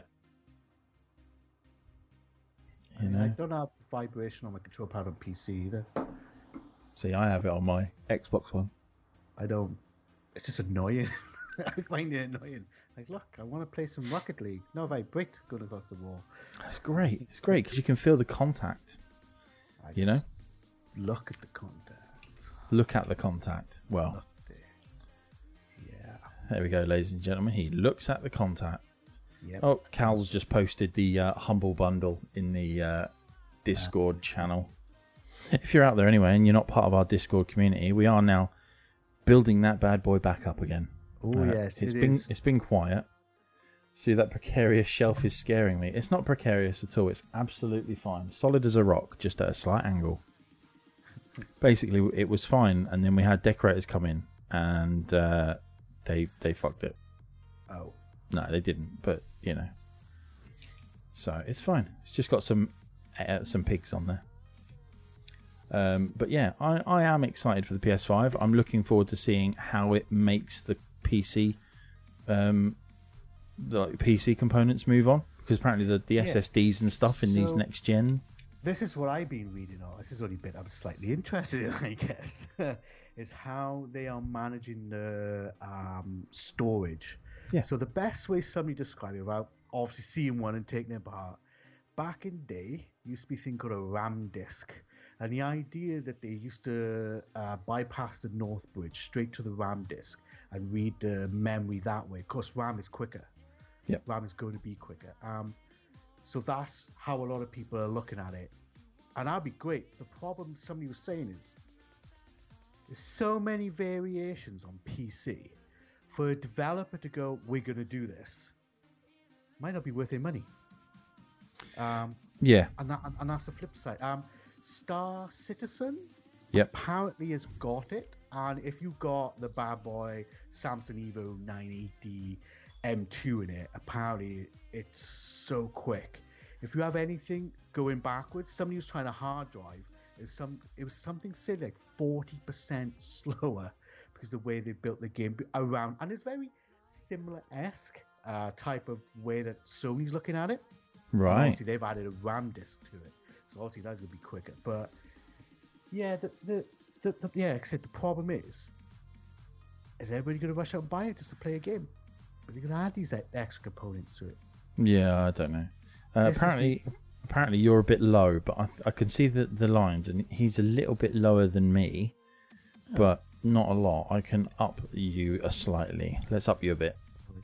You know, I don't have vibration on my control pad on P C either. See, I have it on my Xbox One. I don't. It's just annoying. I find it annoying. Like, look, I want to play some Rocket League. No vibrate going across the wall. It's great. It's great because you can feel the contact. I You know, look at the contact. look at the contact. Well, Look there. Yeah. there we go, ladies and gentlemen. He looks at the contact. Yep. Oh, Cal's just posted the uh, Humble Bundle in the uh, Discord channel. If you're out there anyway and you're not part of our Discord community, we are now building that bad boy back up again. Oh Uh, yes, it's it been is. it's been quiet. See, that precarious shelf is scaring me. It's not precarious at all. It's absolutely fine, solid as a rock, just at a slight angle. Basically, it was fine, and then we had decorators come in, and uh, they they fucked it. Oh. No, they didn't, but you know. So it's fine. It's just got some uh, some pigs on there. Um, but yeah, I, I am excited for the P S five. I'm looking forward to seeing how it makes the P C, um, the like, P C components move on, because apparently the, the Yeah, S S Ds and stuff in these so- next gen. This is what I've been reading on. This is the only bit I'm slightly interested in, I guess, is how they are managing the um, storage. Yeah. So the best way somebody described it, without obviously seeing one and taking it apart, back in the day, used to be a thing called a RAM disk. And the idea that they used to uh, bypass the North Bridge straight to the RAM disk and read the memory that way. Of course, RAM is quicker. Yep. RAM is going to be quicker. Um, so that's how a lot of people are looking at it. And that'd be great. The problem somebody was saying is there's so many variations on P C. For a developer to go, we're going to do this, might not be worth their money. Um, Yeah. and, that, and that's the flip side. Um, Star Citizen Yep. apparently has got it. And if you got the bad boy Samsung Evo nine eighty M two in it, apparently it's so quick. If you have anything going backwards, somebody was trying a hard drive. It was some. It was something silly like forty percent slower because the way they built the game around, and it's very similar-esque uh, type of way that Sony's looking at it. And Right. obviously, they've added a RAM disk to it, so obviously that's gonna be quicker. But yeah, the the, the, the yeah, like I said, the problem is, is everybody gonna rush out and buy it just to play a game? Are they gonna add these e- extra components to it? Yeah, I don't know. Uh, This is apparently, apparently you're a bit low, but I, I can see the the lines, and he's a little bit lower than me, but not a lot. I can up you a slightly. Let's up you a bit.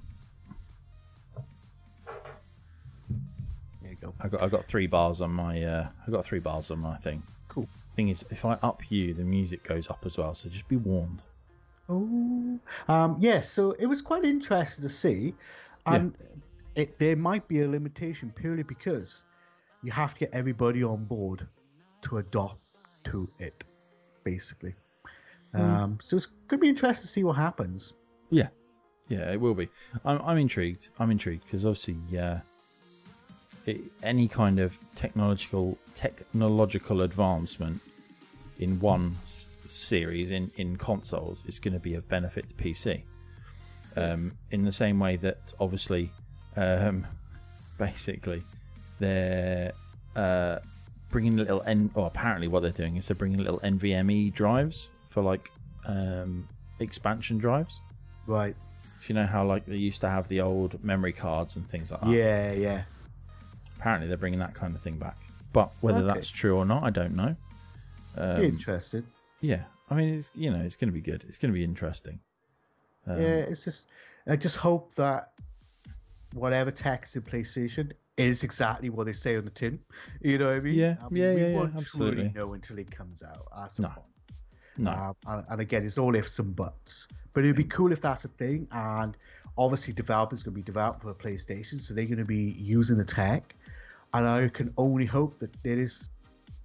There you go. I got I got three bars on my uh, I got three bars on my thing. Cool. Thing is, if I up you, the music goes up as well. So just be warned. Oh, um, yeah. So it was quite interesting to see, and it, there might be a limitation purely because you have to get everybody on board to adopt to it, basically. Um, so it's going to be interesting to see what happens. Yeah, yeah, it will be. I'm I'm intrigued. I'm intrigued because obviously, yeah, it, any kind of technological technological advancement in one s- series in in consoles is going to be of benefit to P C. Um, in the same way that obviously, um, basically, they're uh, bringing little N. Or apparently, what they're doing is they're bringing little NVMe drives for like um, expansion drives. Right. You know how like they used to have the old memory cards and things like that. Yeah, yeah. Apparently, they're bringing that kind of thing back. But whether Okay. that's true or not, I don't know. Um, Be interested. yeah, I mean, it's you know, it's going to be good. It's going to be interesting. Um, Yeah, it's just I just hope that whatever text in PlayStation is exactly what they say on the tin. You know what I mean? Yeah, I mean, yeah, we yeah, yeah, won't absolutely. truly know until it comes out. That's the No. point. No. Uh, and, and again, it's all ifs and buts. But it'd be cool if that's a thing. And obviously, developers going to be developing for PlayStation, so they're going to be using the tech. And I can only hope that there is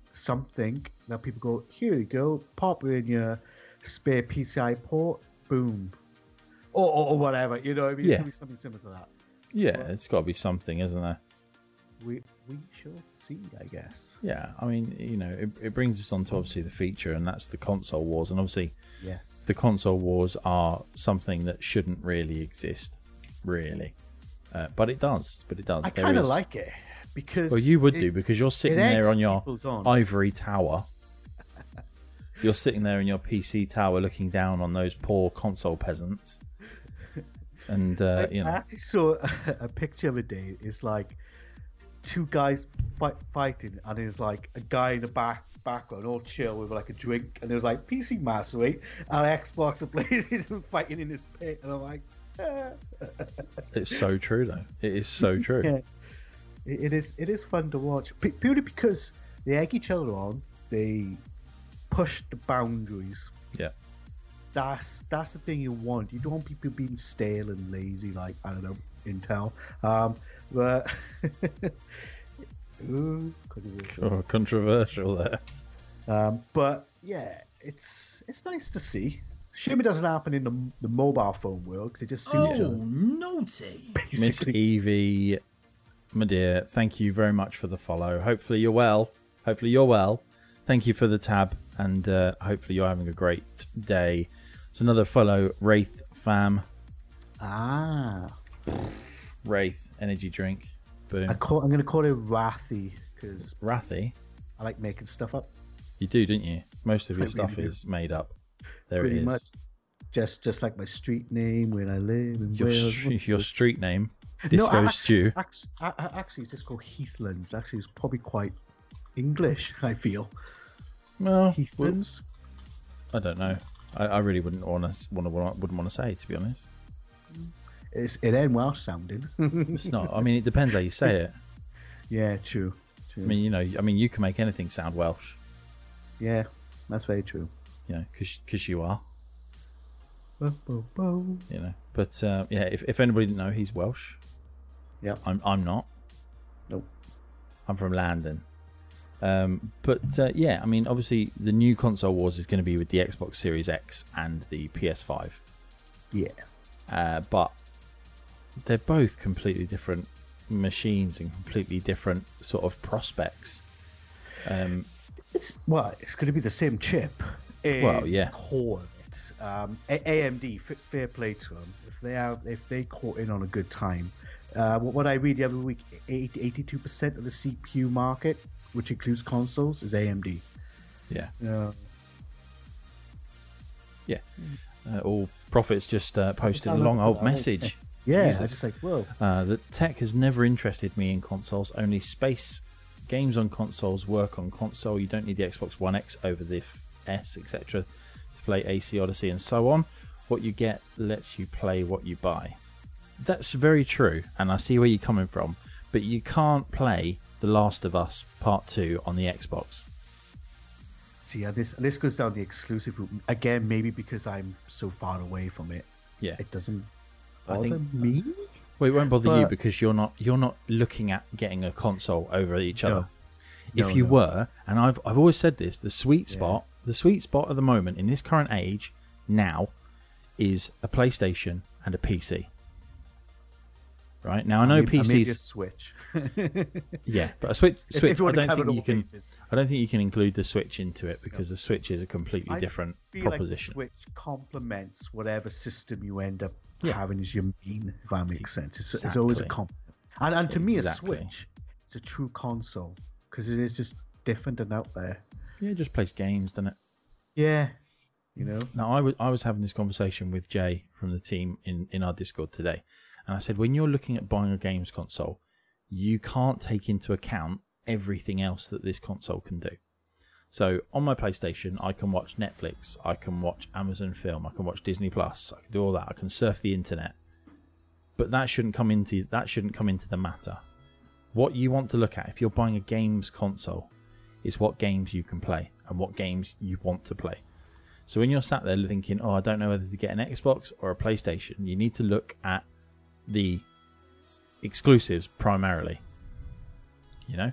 something that people go, here you go, pop it in your spare P C I port, boom, or or, or whatever. You know, what I mean, Yeah. it could be something similar to that. Yeah, Well- it's got to be something, isn't there? We we shall see, I guess. Yeah, I mean, you know, it, it brings us on to obviously the feature, and that's the console wars. And obviously, Yes. the console wars are something that shouldn't really exist, really. Uh, but it does. But it does. I There kind of is- like it because. Well, you would it- do because you're sitting it there eggs on your people's on. ivory tower. You're sitting there in your P C tower, looking down on those poor console peasants. And uh, I, you know, I actually saw a, a picture of a day. It's like two guys fight, fighting, and there's like a guy in the back background, all chill with like a drink, and there's like P C Mastery and Xbox and PlayStation fighting in this pit, and I'm like, ah. it's so true though. It is so true. Yeah, it, it is. It is fun to watch, P- purely because they egg each other on. They push the boundaries. Yeah. That's that's the thing you want. You don't want people being stale and lazy, like I don't know, Intel. Um, but Ooh, controversial. Oh, controversial there. Um, but yeah, it's it's nice to see. Shame it doesn't happen in the, the mobile phone world because it just suits Oh, you. naughty. Miss Basically, Evie, my dear, thank you very much for the follow. Hopefully you're well. Hopefully you're well. Thank you for the tab, and uh, hopefully you're having a great day. It's another follow, Wraith Fam. ah, Wraith energy drink. Boom. I call, I'm going to call it Wrathy because Rathy. I like making stuff up. You do, didn't you? Most of your I stuff really do. is made up. There Pretty it is. much, just just like my street name, where I live in Your, Wales. str- your It's- street name, No, Disco I- Stew. Actually, actually, it's just called Heathlands. Actually, it's probably quite English. I feel Well, Heathlands. I don't know. I, I really wouldn't want to want to wouldn't want to say, to be honest. It's it ain't Welsh sounding. It's not. I mean, it depends how you say it. Yeah, true. True. I mean, you know, I mean, you can make anything sound Welsh, yeah, that's very true. you know, because you are, Bo, bo, bo. you know. But uh, yeah, if if anybody didn't know, he's Welsh. Yeah. I'm I'm not. Nope. I'm from London. Um, but uh, yeah, I mean, obviously, the new console wars is going to be with the Xbox Series X and the P S five. Yeah. Uh, but they're both completely different machines and completely different sort of prospects. Um, It's well, it's going to be the same chip. in Well, yeah. Core of it. Um, A- AMD, f- fair play to them. If they are, if they caught in on a good time, uh, what, what I read the other week, eighty-two percent of the C P U market, which includes consoles, is A M D. yeah, Yeah. yeah. Uh, all profits just uh, posted a I long love old that. message. Yeah. Jesus. I just like, whoa. Uh, that tech has never interested me in consoles. Only space games on consoles work on console. You don't need the Xbox One X over the S, et cetera to play A C Odyssey and so on. What you get lets you play what you buy. That's very true, and I see where you're coming from. But you can't play The Last of Us Part Two on the Xbox. See, uh, this this goes down the exclusive route again. Maybe because I'm so far away from it, Yeah, it doesn't I bother think- me. well, it won't bother you But- because you're not you're not looking at getting a console over each No. other. If No, you no. were, and I've I've always said this, the sweet Yeah. spot, the sweet spot at the moment in this current age now is a PlayStation and a P C. Right now, I know Maybe- uh, P maybe a Cs, Switch. yeah, but a Switch. If- Switch if you I want to don't cover think all you can. bases. I don't think you can include the Switch into it because the Switch is a completely I different feel like the proposition. Switch complements whatever system you end up Yeah. having as your main, if that makes sense. It's, it's always a Exactly. compliment. And, and to me, a Exactly. Switch, it's a true console because it is just different and out there. Yeah, it just plays games, doesn't it? Yeah, you know. Now, I was I was having this conversation with Jay from the team in, in our Discord today, and I said, when you're looking at buying a games console, you can't take into account everything else that this console can do. So on my PlayStation, I can watch Netflix, I can watch Amazon Film, I can watch Disney Plus, I can do all that, I can surf the internet. But that shouldn't come into that shouldn't come into the matter. What you want to look at if you're buying a games console is what games you can play and what games you want to play. So when you're sat there thinking, oh, I don't know whether to get an Xbox or a PlayStation, you need to look at the exclusives primarily. You know?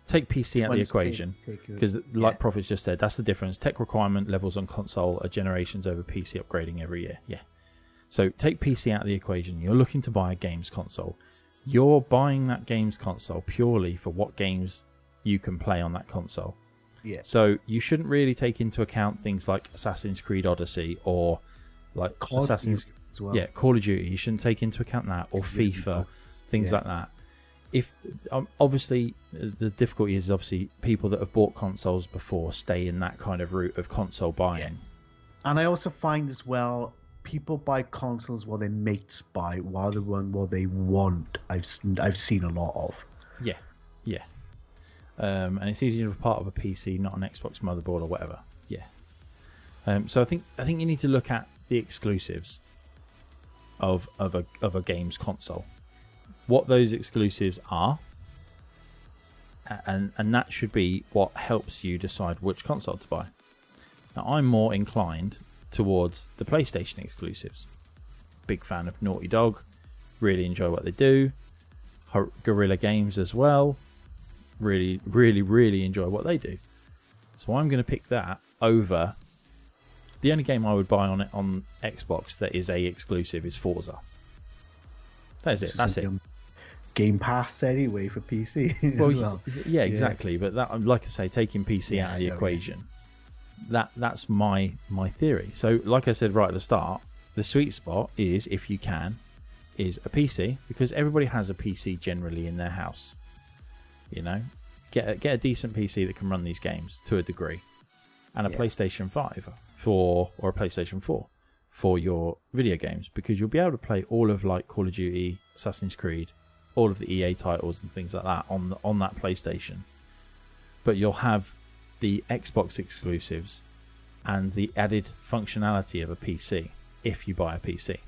take P C Which out of the ones take- equation, take your- because like yeah. Prophet just said, that's the difference. Tech requirement levels on console are generations over P C upgrading every year. Yeah. So take P C out of the equation. You're looking to buy a games console. You're buying that games console purely for what games you can play on that console. Yeah. So you shouldn't really take into account things like Assassin's Creed Odyssey or like Call of Assassin's Duty as well. yeah Call of Duty. You shouldn't take into account that, or It's really FIFA, both. things Yeah. like that. If um, obviously uh, the difficulty is obviously people that have bought consoles before stay in that kind of route of console buying. And I also find as well, people buy consoles while their mates buy, while they run what they want. I've s- I've seen a lot of. Yeah, yeah. Um, and it's easier to be part of a P C, not an Xbox motherboard or whatever. Yeah. Um, so I think I think you need to look at the exclusives of of a of a games console, what those exclusives are, a- and and that should be what helps you decide which console to buy. Now I'm more inclined towards the PlayStation exclusives. Big fan of Naughty Dog, really enjoy what they do. Hor- Guerrilla Games as well. Really, really, really enjoy what they do. So I'm going to pick that over. The only game I would buy on it on Xbox that is a exclusive is Forza. That is it. That's it. Game Pass anyway for P C Well, as well. yeah, exactly. But that, like I say, taking P C Yeah, out of the I know, equation, that that's my my theory. So, like I said right at the start, the sweet spot is, if you can, is a P C, because everybody has a P C generally in their house. You know, get a, get a decent P C that can run these games to a degree, and a Yeah. PlayStation five for or a PlayStation four for your video games, because you'll be able to play all of like Call of Duty, Assassin's Creed, all of the E A titles and things like that on the, on that PlayStation. But you'll have the Xbox exclusives and the added functionality of a P C if you buy a P C.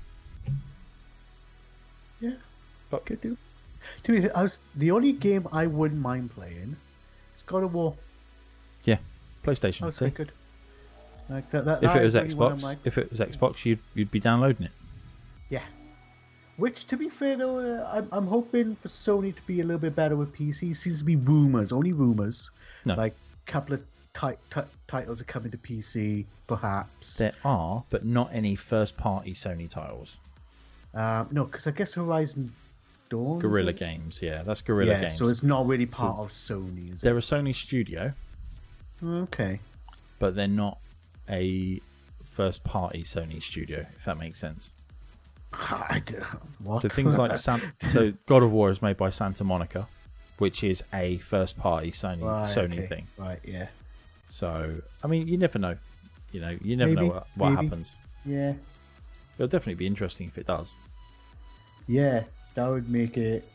Yeah, but could do. To be fair, I was the only game I wouldn't mind playing is God of War. Yeah, That PlayStation. was See? quite good. Like that, that, If that it was is the only one I'm Xbox, like, if it was Xbox, you'd you'd be downloading it. yeah. Which, to be fair though, uh, I'm I'm hoping for Sony to be a little bit better with P C. Seems to be rumors, only rumors. No. Like a couple of ti- ti- titles are coming to P C, perhaps. There are, but not any first-party Sony titles. Um, no, because I guess Horizon Dawn. is Guerrilla it? Games, yeah, that's Guerrilla Yeah, Games. so it's not really part of Sony, is They're a Sony studio, it? Okay. but they're not a first-party Sony studio, if that makes sense. I d- what? So things like San- so God of War is made by Santa Monica, which is a first-party Sony Right, Sony okay. thing. Right, yeah. So I mean, you never know. You know, you never Maybe, know what, what maybe. happens. Yeah. It'll definitely be interesting if it does. Yeah, that would make it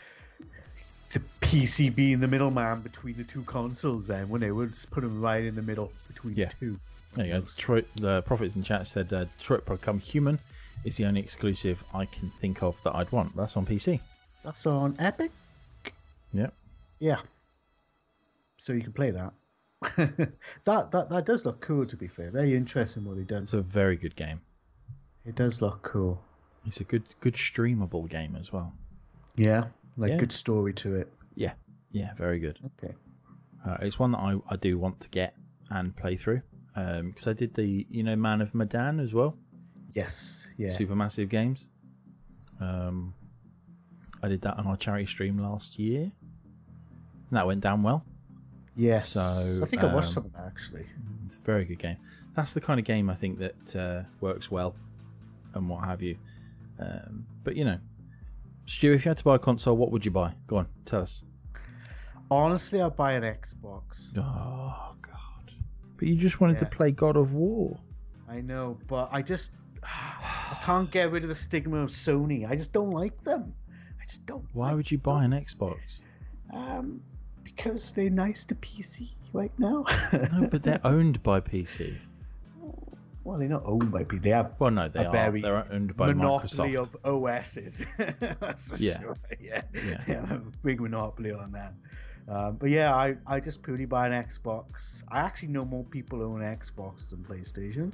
the P C being the middleman between the two consoles then, wouldn't it? We'll just put them right in the middle between Yeah. the two. There you go. Detroit, the Prophets in chat said uh, Detroit Become Human is the only exclusive I can think of that I'd want. That's on P C. That's on Epic? Yep. Yeah. So you can play that. that that that does look cool, to be fair. Very interesting what they've done. It's a very good game. It does look cool. It's a good good streamable game as well. Yeah, like Yeah. good story to it. Yeah. Yeah, very good. Okay. Uh, it's one that I, I do want to get and play through. Because I did the, you know, Man of Medan as well. Yes. Yeah. Supermassive Games. Um, I did that on our charity stream last year. And that went down well. Yes. So, I think I watched um, some of that actually. It's a very good game. That's the kind of game I think that uh, works well and what have you. Um, but, you know, Stu, if you had to buy a console, what would you buy? Go on, tell us. Honestly, I'd buy an Xbox. Oh, God. But you just wanted Yeah. to play God of War. I know, but I just I can't get rid of the stigma of Sony. I just don't like them. I just don't. Why like would you buy an Xbox? Um, because they're nice to P C right now. No, but they're owned by P C. Well, they're not owned by P C. They have Well, no, they a are. very They're owned by monopoly Microsoft. of O Ss. That's for Yeah. sure. Yeah. Yeah. yeah, big monopoly on that. Um, but yeah, I, I just purely buy an Xbox. I actually know more people own Xbox than PlayStation.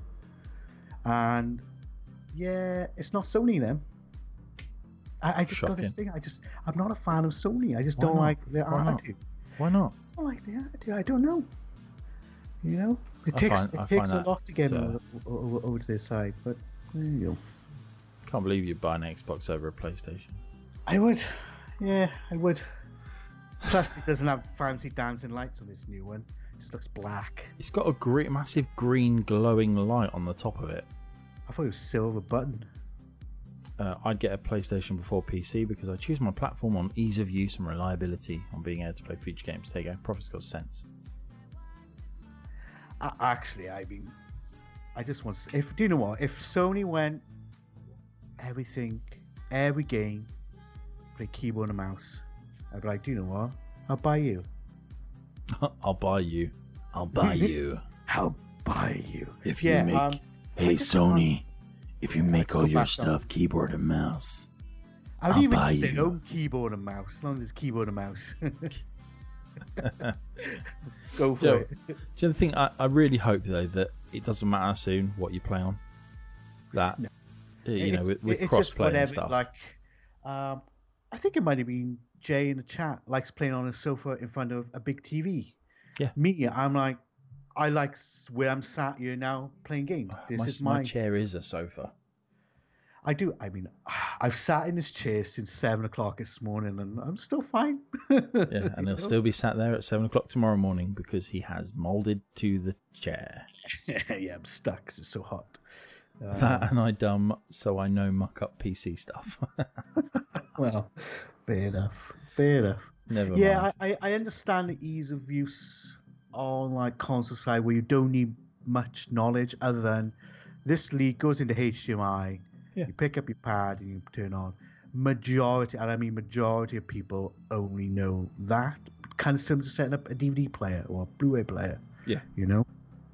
And yeah, it's not Sony then. I, I just got this Shocking. thing. I just I'm not a fan of Sony. I just Why don't not? like their Why not? attitude. Why not? It's not like that. I don't know. You know, it I takes find- it I takes find a lot that, to get uh, them over, over, over to their side, but there you go. Can't believe you buy an Xbox over a PlayStation. I would, yeah, I would. Plus, it doesn't have fancy dancing lights on this new one. It just looks black. It's got a great, massive green glowing light on the top of it. I thought it was silver button. Uh, I'd get a PlayStation before P C because I choose my platform on ease of use and reliability on being able to play future games. There you go. Profit's got sense. Uh, actually, I mean, I just want. To, if do you know what? If Sony went everything, every game, play keyboard and mouse, I'd be like, do you know what? I'll buy you. I'll buy you. I'll buy you. I'll buy you. If Yeah, you make, um, hey I just Sony, if you make Let's all go your back stuff on. keyboard and mouse, I would I'll even buy use their you. own keyboard and mouse, as long as it's keyboard and mouse. Go for Joe, it. do you know the thing? I, I really hope though that it doesn't matter soon what you play on. That No. uh, you know, It's- with, with it's just crossplay and whatever, stuff. Like, um, I think it might have been Jay in the chat likes playing on a sofa in front of a big T V. Yeah. Me, I'm like, I like s- where I'm sat here now playing games. This my, is my my. chair is a sofa. I do. I mean, I've sat in this chair since seven o'clock this morning, and I'm still fine. Yeah, and he'll still be sat there at seven o'clock tomorrow morning because he has molded to the chair. yeah, I'm stuck 'cause it's so hot. Uh, That and I dumb, so I know muck up P C stuff. well, fair enough. Fair enough. Never Yeah, mind. I, I I understand the ease of use on like console side where you don't need much knowledge other than this lead goes into H D M I. Yeah. You pick up your pad and you turn on. Majority, and I mean majority of people only know that. Kind of similar to setting up a D V D player or a Blu-ray player. Yeah. You know.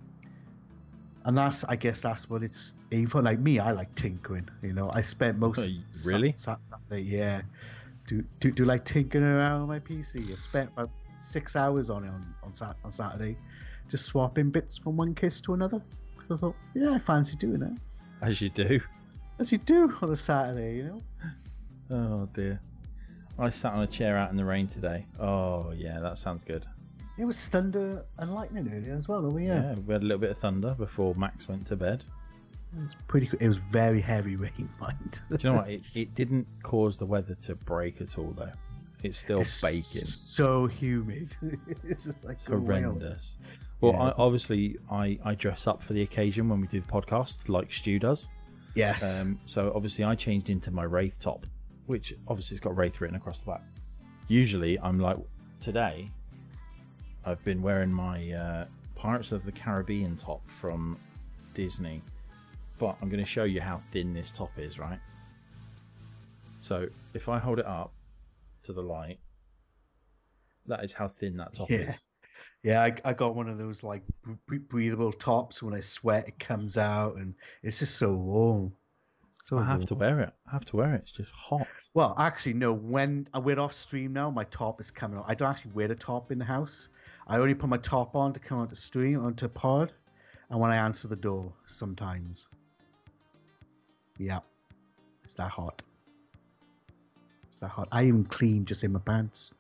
And that's, I guess, that's what it's aimed for. Like me, I like tinkering. You know, I spent most Oh, really? Sat- Saturday, yeah. Do do do like tinkering around on my P C. I spent about six hours on it on on, Sat- on Saturday, just swapping bits from one case to another. So I thought, yeah, I fancy doing that. As you do. As you do on a Saturday, you know. Oh dear. I sat on a chair out in the rain today. Oh yeah, that sounds good. It was thunder and lightning earlier as well over here. Yeah, we had a little bit of thunder before Max went to bed. It was pretty cool. It was very heavy rain, mind. Do you know what? It, it didn't cause the weather to break at all, though. It's still It's baking. so humid. It's just like It's going way over. horrendous. Well, Yeah. I, obviously, I, I dress up for the occasion when we do the podcast, like Stu does. Yes. Um, so obviously, I changed into my Wraith top, which obviously has got Wraith written across the back. Usually, I'm like today. I've been wearing my uh, Pirates of the Caribbean top from Disney, but I'm going to show you how thin this top is, right? So if I hold it up to the light, that is how thin that top Yeah. is. Yeah, I, I got one of those like bre- breathable tops. When I sweat, it comes out, and it's just so warm. So I have warm. to wear it. I have to wear it. It's just hot. Well, actually, no. When I wear it off stream now, my top is coming out. I don't actually wear the top in the house. I only put my top on to come onto stream, onto pod, and when I answer the door, sometimes. Yeah, it's that hot. It's that hot. I even clean just in my pants.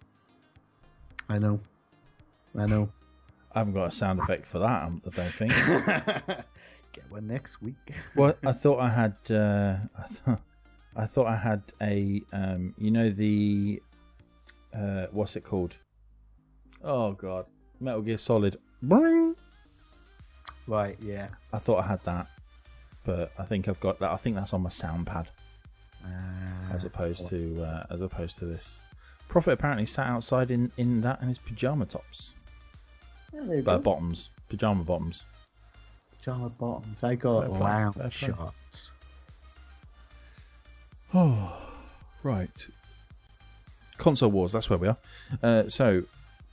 I know. I know. I haven't got a sound effect for that, I don't think. Get one next week. Well, I thought I had. Uh, I, thought, I thought I had a. Um, you know the. Uh, what's it called? Oh God, Metal Gear Solid. Boing! Right, yeah. I thought I had that, but I think I've got that. I think that's on my sound pad Uh, as opposed to uh, as opposed to this. Prophet apparently sat outside in, in that in his pajama tops, yeah, there you uh, go. bottoms, pajama bottoms. Pajama bottoms. I got Fair play, lounge fair play. shots. Oh, right. Console wars. That's where we are. Uh, so,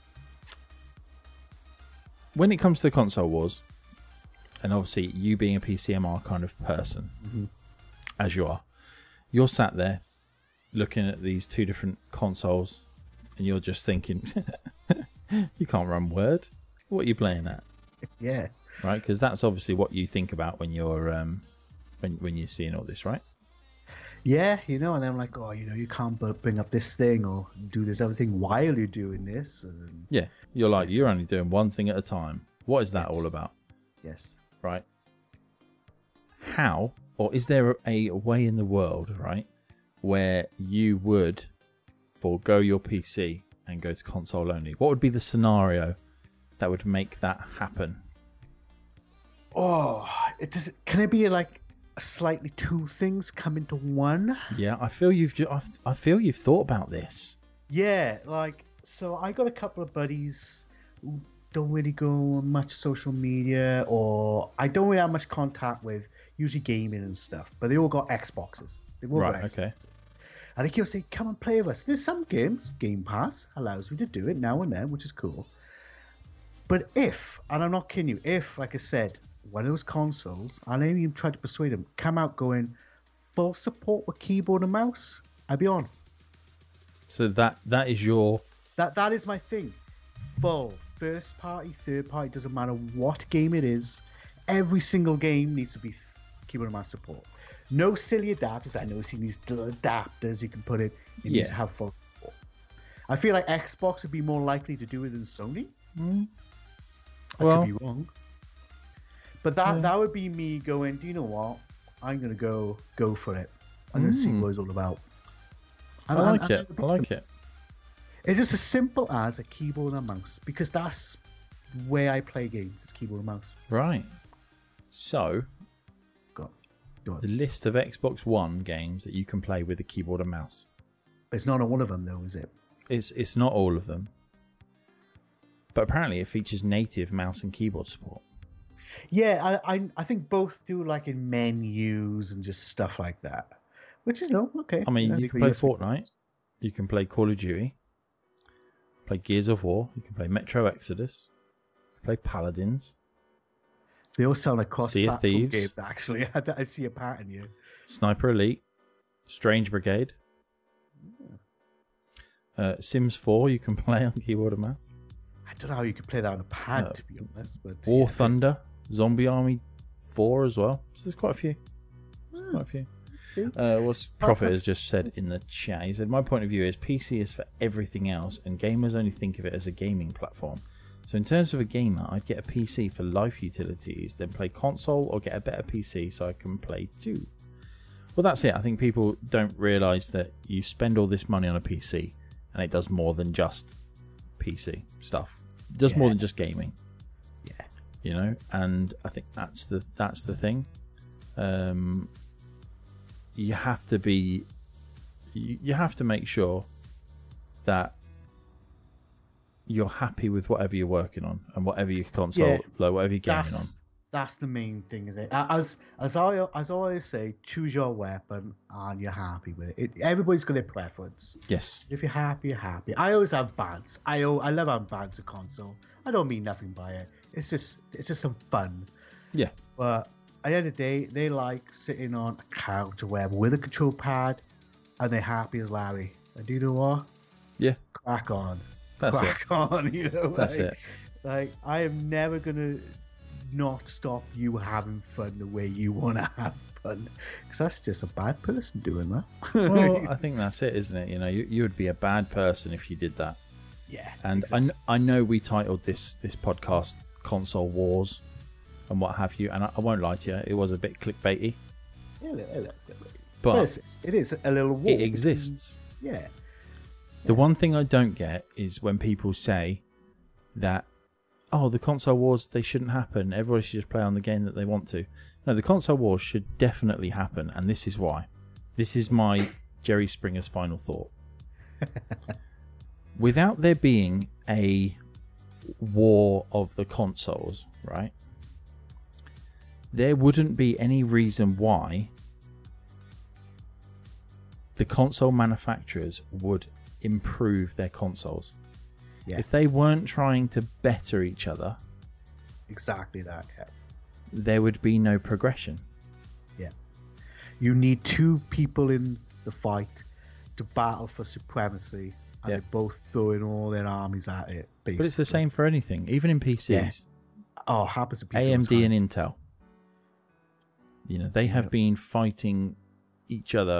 when it comes to the console wars, and obviously you being a P C M R kind of person, Mhm. as you are, you're sat there looking at these two different consoles, and you're just thinking, you can't run Word. What are you playing at? Yeah. Right? Because that's obviously what you think about when you're um, when when you're seeing all this, right? Yeah, you know, and I'm like, oh, you know, you can't bu- bring up this thing or do this other thing while you're doing this. And Yeah, you're like, so- you're only doing one thing at a time. What is that Yes. all about? yes. Right? How, or is there a way in the world, right, where you would forego your P C and go to console only? What would be the scenario that would make that happen? Oh, it does. Can it be like slightly two things come into one? Yeah, I feel you've ju- I, I feel you've thought about this. Yeah, like so. I got a couple of buddies who don't really go on much social media, or I don't really have much contact with, usually gaming and stuff. But they all got Xboxes. They've all Right, got Xboxes. okay. And they keep saying, "Come and play with us." There's some games, Game Pass allows me to do it now and then, which is cool. But if, and I'm not kidding you, if, like I said, one of those consoles, and I even tried to persuade them, come out going full support with keyboard and mouse, I'd be on. So that that is your That that is my thing. Full first party, third party, doesn't matter what game it is. Every single game needs to be th- keyboard and mouse support. No silly adapters. I know I've seen these little adapters you can put it. It needs to Yeah. have full support. I feel like Xbox would be more likely to do it than Sony. I Well- could be wrong. But that Yeah. that would be me going, do you know what? I'm gonna go go for it. I'm gonna see Mm. what it's all about. I And- like and- it. I like it. It's just as simple as a keyboard and a mouse, because that's where I play games. It's keyboard and mouse. Right. So Go on. Go on. the list of Xbox One games that you can play with a keyboard and mouse. It's not on one of them though, is it? It's it's not all of them, but apparently it features native mouse and keyboard support. Yeah, I, I I think both do like in menus and just stuff like that. Which you know, okay. I mean, know, you they can be play U S B Fortnite, you can play Call of Duty, play Gears of War, you can play Metro Exodus, you can play Paladins, They all sound like Sea of cross-platform Thieves. games. Actually, I, I see a pattern here. Sniper Elite, Strange Brigade, uh, Sims four. You can play on keyboard and mouse. I don't know how you could play that on a pad, Uh, to be honest. But War yeah, Thunder, Zombie Army four as well. So there's quite a few. Hmm, Quite a few. okay. Uh, what's Oh, Prophet that's- has just said in the chat. He said, "My point of view is P C is for everything else, and gamers only think of it as a gaming platform. So in terms of a gamer, I'd get a P C for life utilities, then play console or get a better P C so I can play too." Well, that's it. I think people don't realise that you spend all this money on a P C, and it does more than just P C stuff. It does more Yeah. than just gaming. Yeah. You know, and I think that's the that's the thing. Um, you have to be, you, you have to make sure that you're happy with whatever you're working on and whatever your console, Yeah. like whatever you're gaming on. That's that's the main thing, is it? As as I as I always say, choose your weapon and you're happy with it. it everybody's got their preference. Yes. If you're happy, you're happy. I always have bands. I al- I love having bands of console. I don't mean nothing by it. It's just it's just some fun. Yeah. But at the end of the day, they like sitting on a couch or whatever with a control pad, and they're happy as Larry. And do you know what? Yeah. Crack on. That's it. Crack on. You know. That's like, it. Like I am never gonna not stop you having fun the way you want to have fun, because that's just a bad person doing that. Well, I think that's it, isn't it? You know, you, you would be a bad person if you did that. yeah. And I, kn- I know we titled this this podcast "Console Wars" and what have you, and I, I won't lie to you, it was a bit clickbaity, Yeah, look, look, look, look. but But it's, it is a little war. it exists. Yeah. The one thing I don't get is when people say that, oh, the console wars, they shouldn't happen. Everybody should just play on the game that they want to. No, the console wars should definitely happen, and this is why. This is my Jerry Springer's final thought. Without there being a war of the consoles, right, there wouldn't be any reason why the console manufacturers would improve their consoles. Yeah. If they weren't trying to better each other, Exactly that. Yeah. there would be no progression. Yeah. You need two people in the fight to battle for supremacy, and Yeah. they're both throwing all their armies at it. Basically. But it's the same for anything, even in P Cs. Yeah. Oh, happens to P C A M D all the and time. Intel. You know, they have Yeah. been fighting each other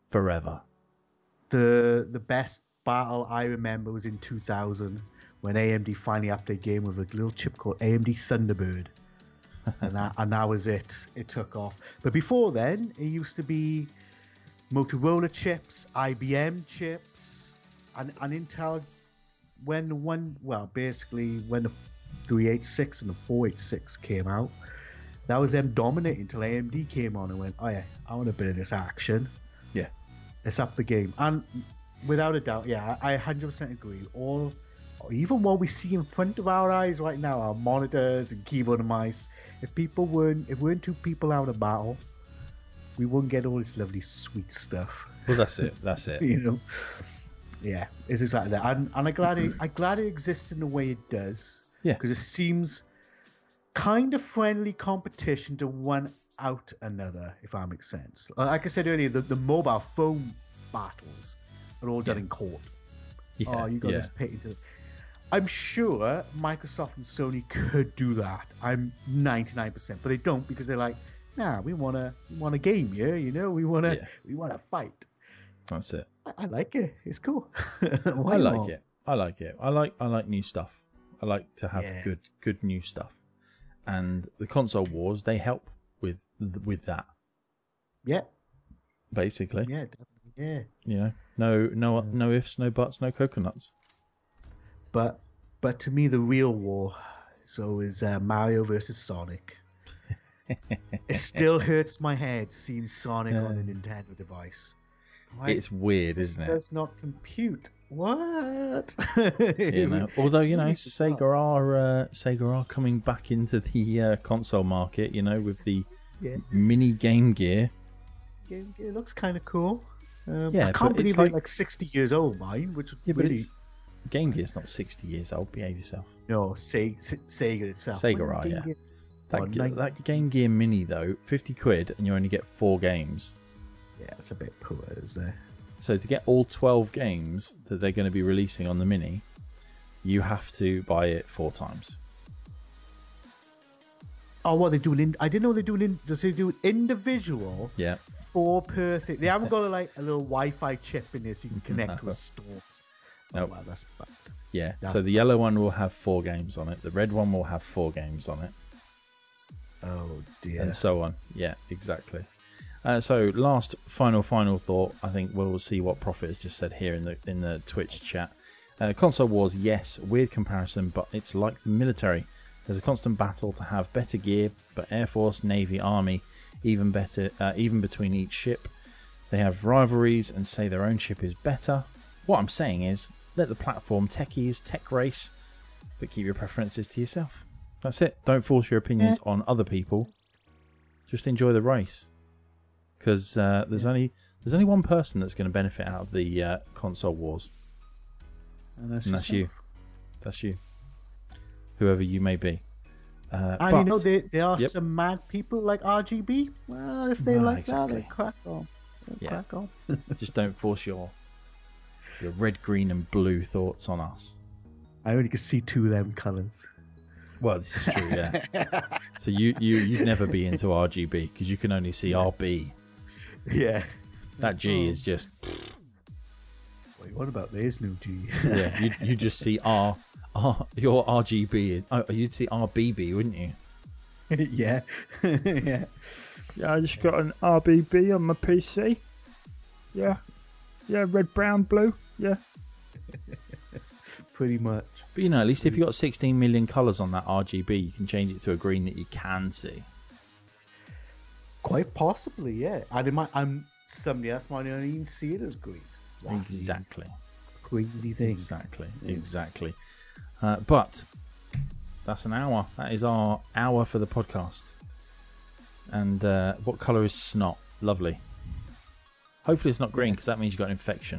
forever. The the best battle I remember was in two thousand when A M D finally upped their game with a little chip called A M D Thunderbird. and that and that was it. It took off. But before then, it used to be Motorola chips, I B M chips, and, and Intel. When the one, well, basically when the three eighty-six and the four eighty-six came out, that was them dominating until A M D came on and went, oh yeah, I want a bit of this action. Yeah. Let's up the game. And without a doubt, yeah, I one hundred percent agree. All, even what we see in front of our eyes right now, our monitors and keyboard and mice, if people weren't, if weren't two people out of battle, we wouldn't get all this lovely sweet stuff. Well, that's it. That's it. You know? Yeah, it's exactly that. And, and I'm glad it, I'm glad it exists in the way it does. Yeah. Because it seems kind of friendly competition to one out another, if that makes sense. Like I said earlier, the, the mobile phone battles are all done yeah. in court. Yeah. Oh, you got yeah. this patent. I'm sure Microsoft and Sony could do that. I'm ninety-nine percent, but they don't because they're like, nah, we want to we want a game here, you know, we want to yeah. we want to fight. That's it. I, I like it. It's cool. I like not? it. I like it. I like I like new stuff. I like to have yeah. good good new stuff. And the console wars, they help with with that. Yeah. Basically. Yeah, definitely. Yeah. You know, no no Yeah. no ifs, no buts, no coconuts. But but to me, the real war so is uh, Mario versus Sonic. It still hurts my head seeing Sonic Yeah. on a Nintendo device. Like, It's weird, this isn't it? does not compute. What? You know, although you know, It's really bizarre. Sega are uh, Sega are coming back into the uh, console market. You know, with the Yeah. mini Game Gear. Game Gear looks kind of cool. Um, Yeah, I but can't it's believe like- it's like sixty years old, mine. Which Yeah, but really it's Game Gear's not sixty years old. Behave yourself. no Se- Se- Sega itself. Sega When are, Game yeah. Gear- That, Oh, Ge- nine- that Game Gear Mini though, fifty quid, and you only get four games. Yeah, it's a bit poor, isn't it? So to get all twelve games that they're going to be releasing on the Mini, you have to buy it four times. Oh, what they doing? In, I didn't know they doing. In, does they do individual Yeah. four per thing? They haven't got a, like a little Wi-Fi chip in there so you can connect No. with stores. Oh, Nope. wow, that's bad. Yeah. That's so the yellow one will have four games on it. The red one will have four games on it. Oh dear. And so on. Yeah, exactly. Uh, so last final final thought. I think we'll see what Prophet has just said here in the in the Twitch chat. Uh, console wars, yes, weird comparison, but it's like the military. There's a constant battle to have better gear, but Air Force, Navy, Army, even better, uh, even between each ship, they have rivalries and say their own ship is better. What I'm saying is, let the platform techies tech race, but keep your preferences to yourself. That's it. Don't force your opinions Yeah. on other people. Just enjoy the race, because uh, there's Yeah. only there's only one person that's going to benefit out of the uh, console wars, and that's, and that's yourself. you. That's you. Whoever you may be. Uh, And but, you know there there are Yep. some mad people like R G B. Well, if they Ah, like exactly. that, they crack on. They Yeah. crack on. just don't force your your red, green, and blue thoughts on us. I only can see two of them colours. Well, this is true, yeah. So you you you'd never be into R G B because you can only see R B. Yeah. That G Oh. is just Wait, what about this new G? yeah. You you just see R R your R G B. Is, oh, you'd see R B B, wouldn't you? yeah. yeah. Yeah, I just got an R B B on my P C. Yeah. Yeah, red, brown, blue. Yeah. Pretty much. But you know, at least if you've got sixteen million colours on that R G B, you can change it to a green that you can see. Quite possibly, yeah. And it might, I'm somebody else might not even see it as green. That's the Exactly. crazy thing. Exactly. Yeah. Exactly. Uh, but that's an hour. That is our hour for the podcast. And uh, what colour is snot? Lovely. Hopefully it's not green because that means you've got an infection.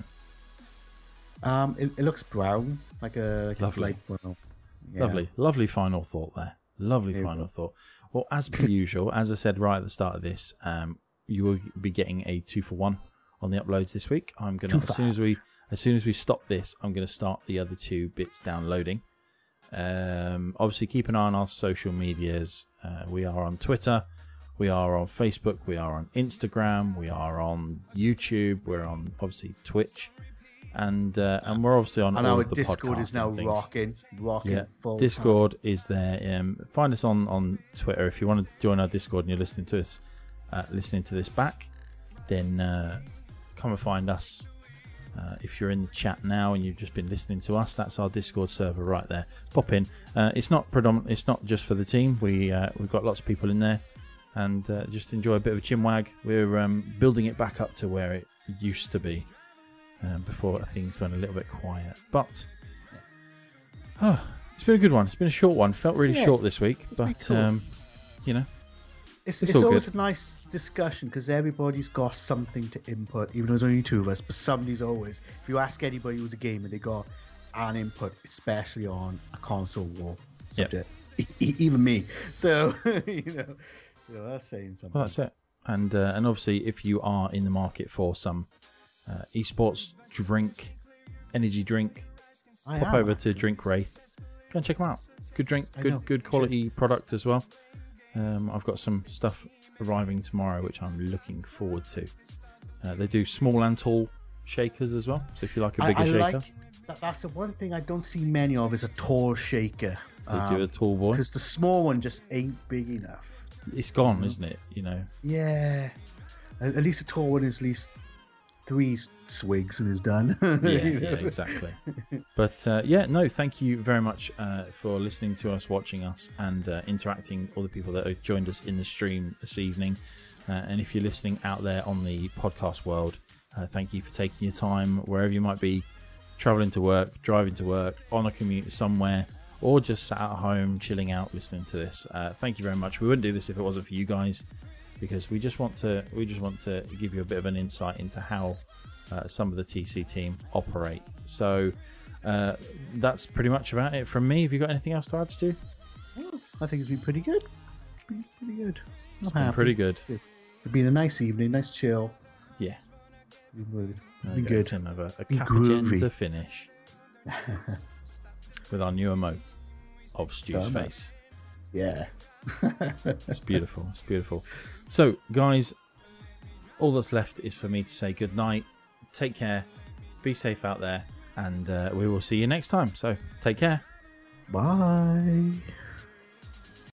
Um, it, it looks brown, like a, like Lovely. a light brown. Yeah. Lovely. Lovely final thought there. Lovely There you final go. thought. Well, as per usual, as I said right at the start of this, um, you will be getting a two for one on the uploads this week. I'm gonna Two as for- soon as we as soon as we stop this, I'm gonna start the other two bits downloading. Um, obviously, keep an eye on our social medias. Uh, we are on Twitter, We are on Facebook. We are on Instagram. We are on YouTube. We're on obviously Twitch, and uh, and we're obviously on. And all our of the Discord is now podcasting things. rocking, rocking Yeah, full. Discord is there. Um, find us on, on Twitter if you want to join our Discord and you're listening to us, uh, listening to this back. Then uh, come and find us. Uh, if you're in the chat now and you've just been listening to us, that's our Discord server right there. Pop in. Uh, it's not predominant. It's not just for the team. We uh, we've got lots of people in there, and uh, just enjoy a bit of a chinwag. We're um, building it back up to where it used to be um, before things went a little bit quiet. But oh, it's been a good one. It's been a short one. Felt really Yeah, short this week, it's been but cool. um, you know. It's, It's it's all always good. a nice discussion because everybody's got something to input, even though there's only two of us. But somebody's always, if you ask anybody who's a gamer, they got an input, especially on a console war subject. E- even me. So, you know, you know, that's saying something. Well, that's it. And uh, and obviously, if you are in the market for some uh, esports drink, energy drink, I pop am, over actually. to Drink Wraith. Go and check them out. Good drink, I good know. good quality product as well. Um, I've got some stuff arriving tomorrow, which I'm looking forward to. Uh, they do small and tall shakers as well. So if you like a I, bigger I shaker, like that. That's the one thing I don't see many of is a tall shaker. they do a tall boy. Because the small one just ain't big enough. It's gone, isn't it? You know. Yeah. At, at least a tall one is at least three swigs and is done. Yeah, You yeah, know? exactly. But uh, yeah, no, thank you very much uh, for listening to us, watching us, and uh, interacting. All the people that have joined us in the stream this evening, uh, and if you're listening out there on the podcast world, uh, thank you for taking your time wherever you might be, traveling to work, driving to work, on a commute somewhere, or just sat at home chilling out listening to this. Uh, thank you very much. We wouldn't do this if it wasn't for you guys, because we just want to we just want to give you a bit of an insight into how uh, some of the T C team operate. So uh, that's pretty much about it from me. Have you got anything else to add, Stu? Oh, I think it's been pretty good. Been pretty good. I'm It's been happy. pretty good. It's been a nice evening, nice chill. Yeah. Been good. There Been we go. good. Can have a, a Been Capagen groovy. to finish with our new emote of Stu's Done that. face. Yeah. It's beautiful. It's beautiful. So, guys, all that's left is for me to say good night. Take care. Be safe out there. And uh, we will see you next time. So, take care. Bye.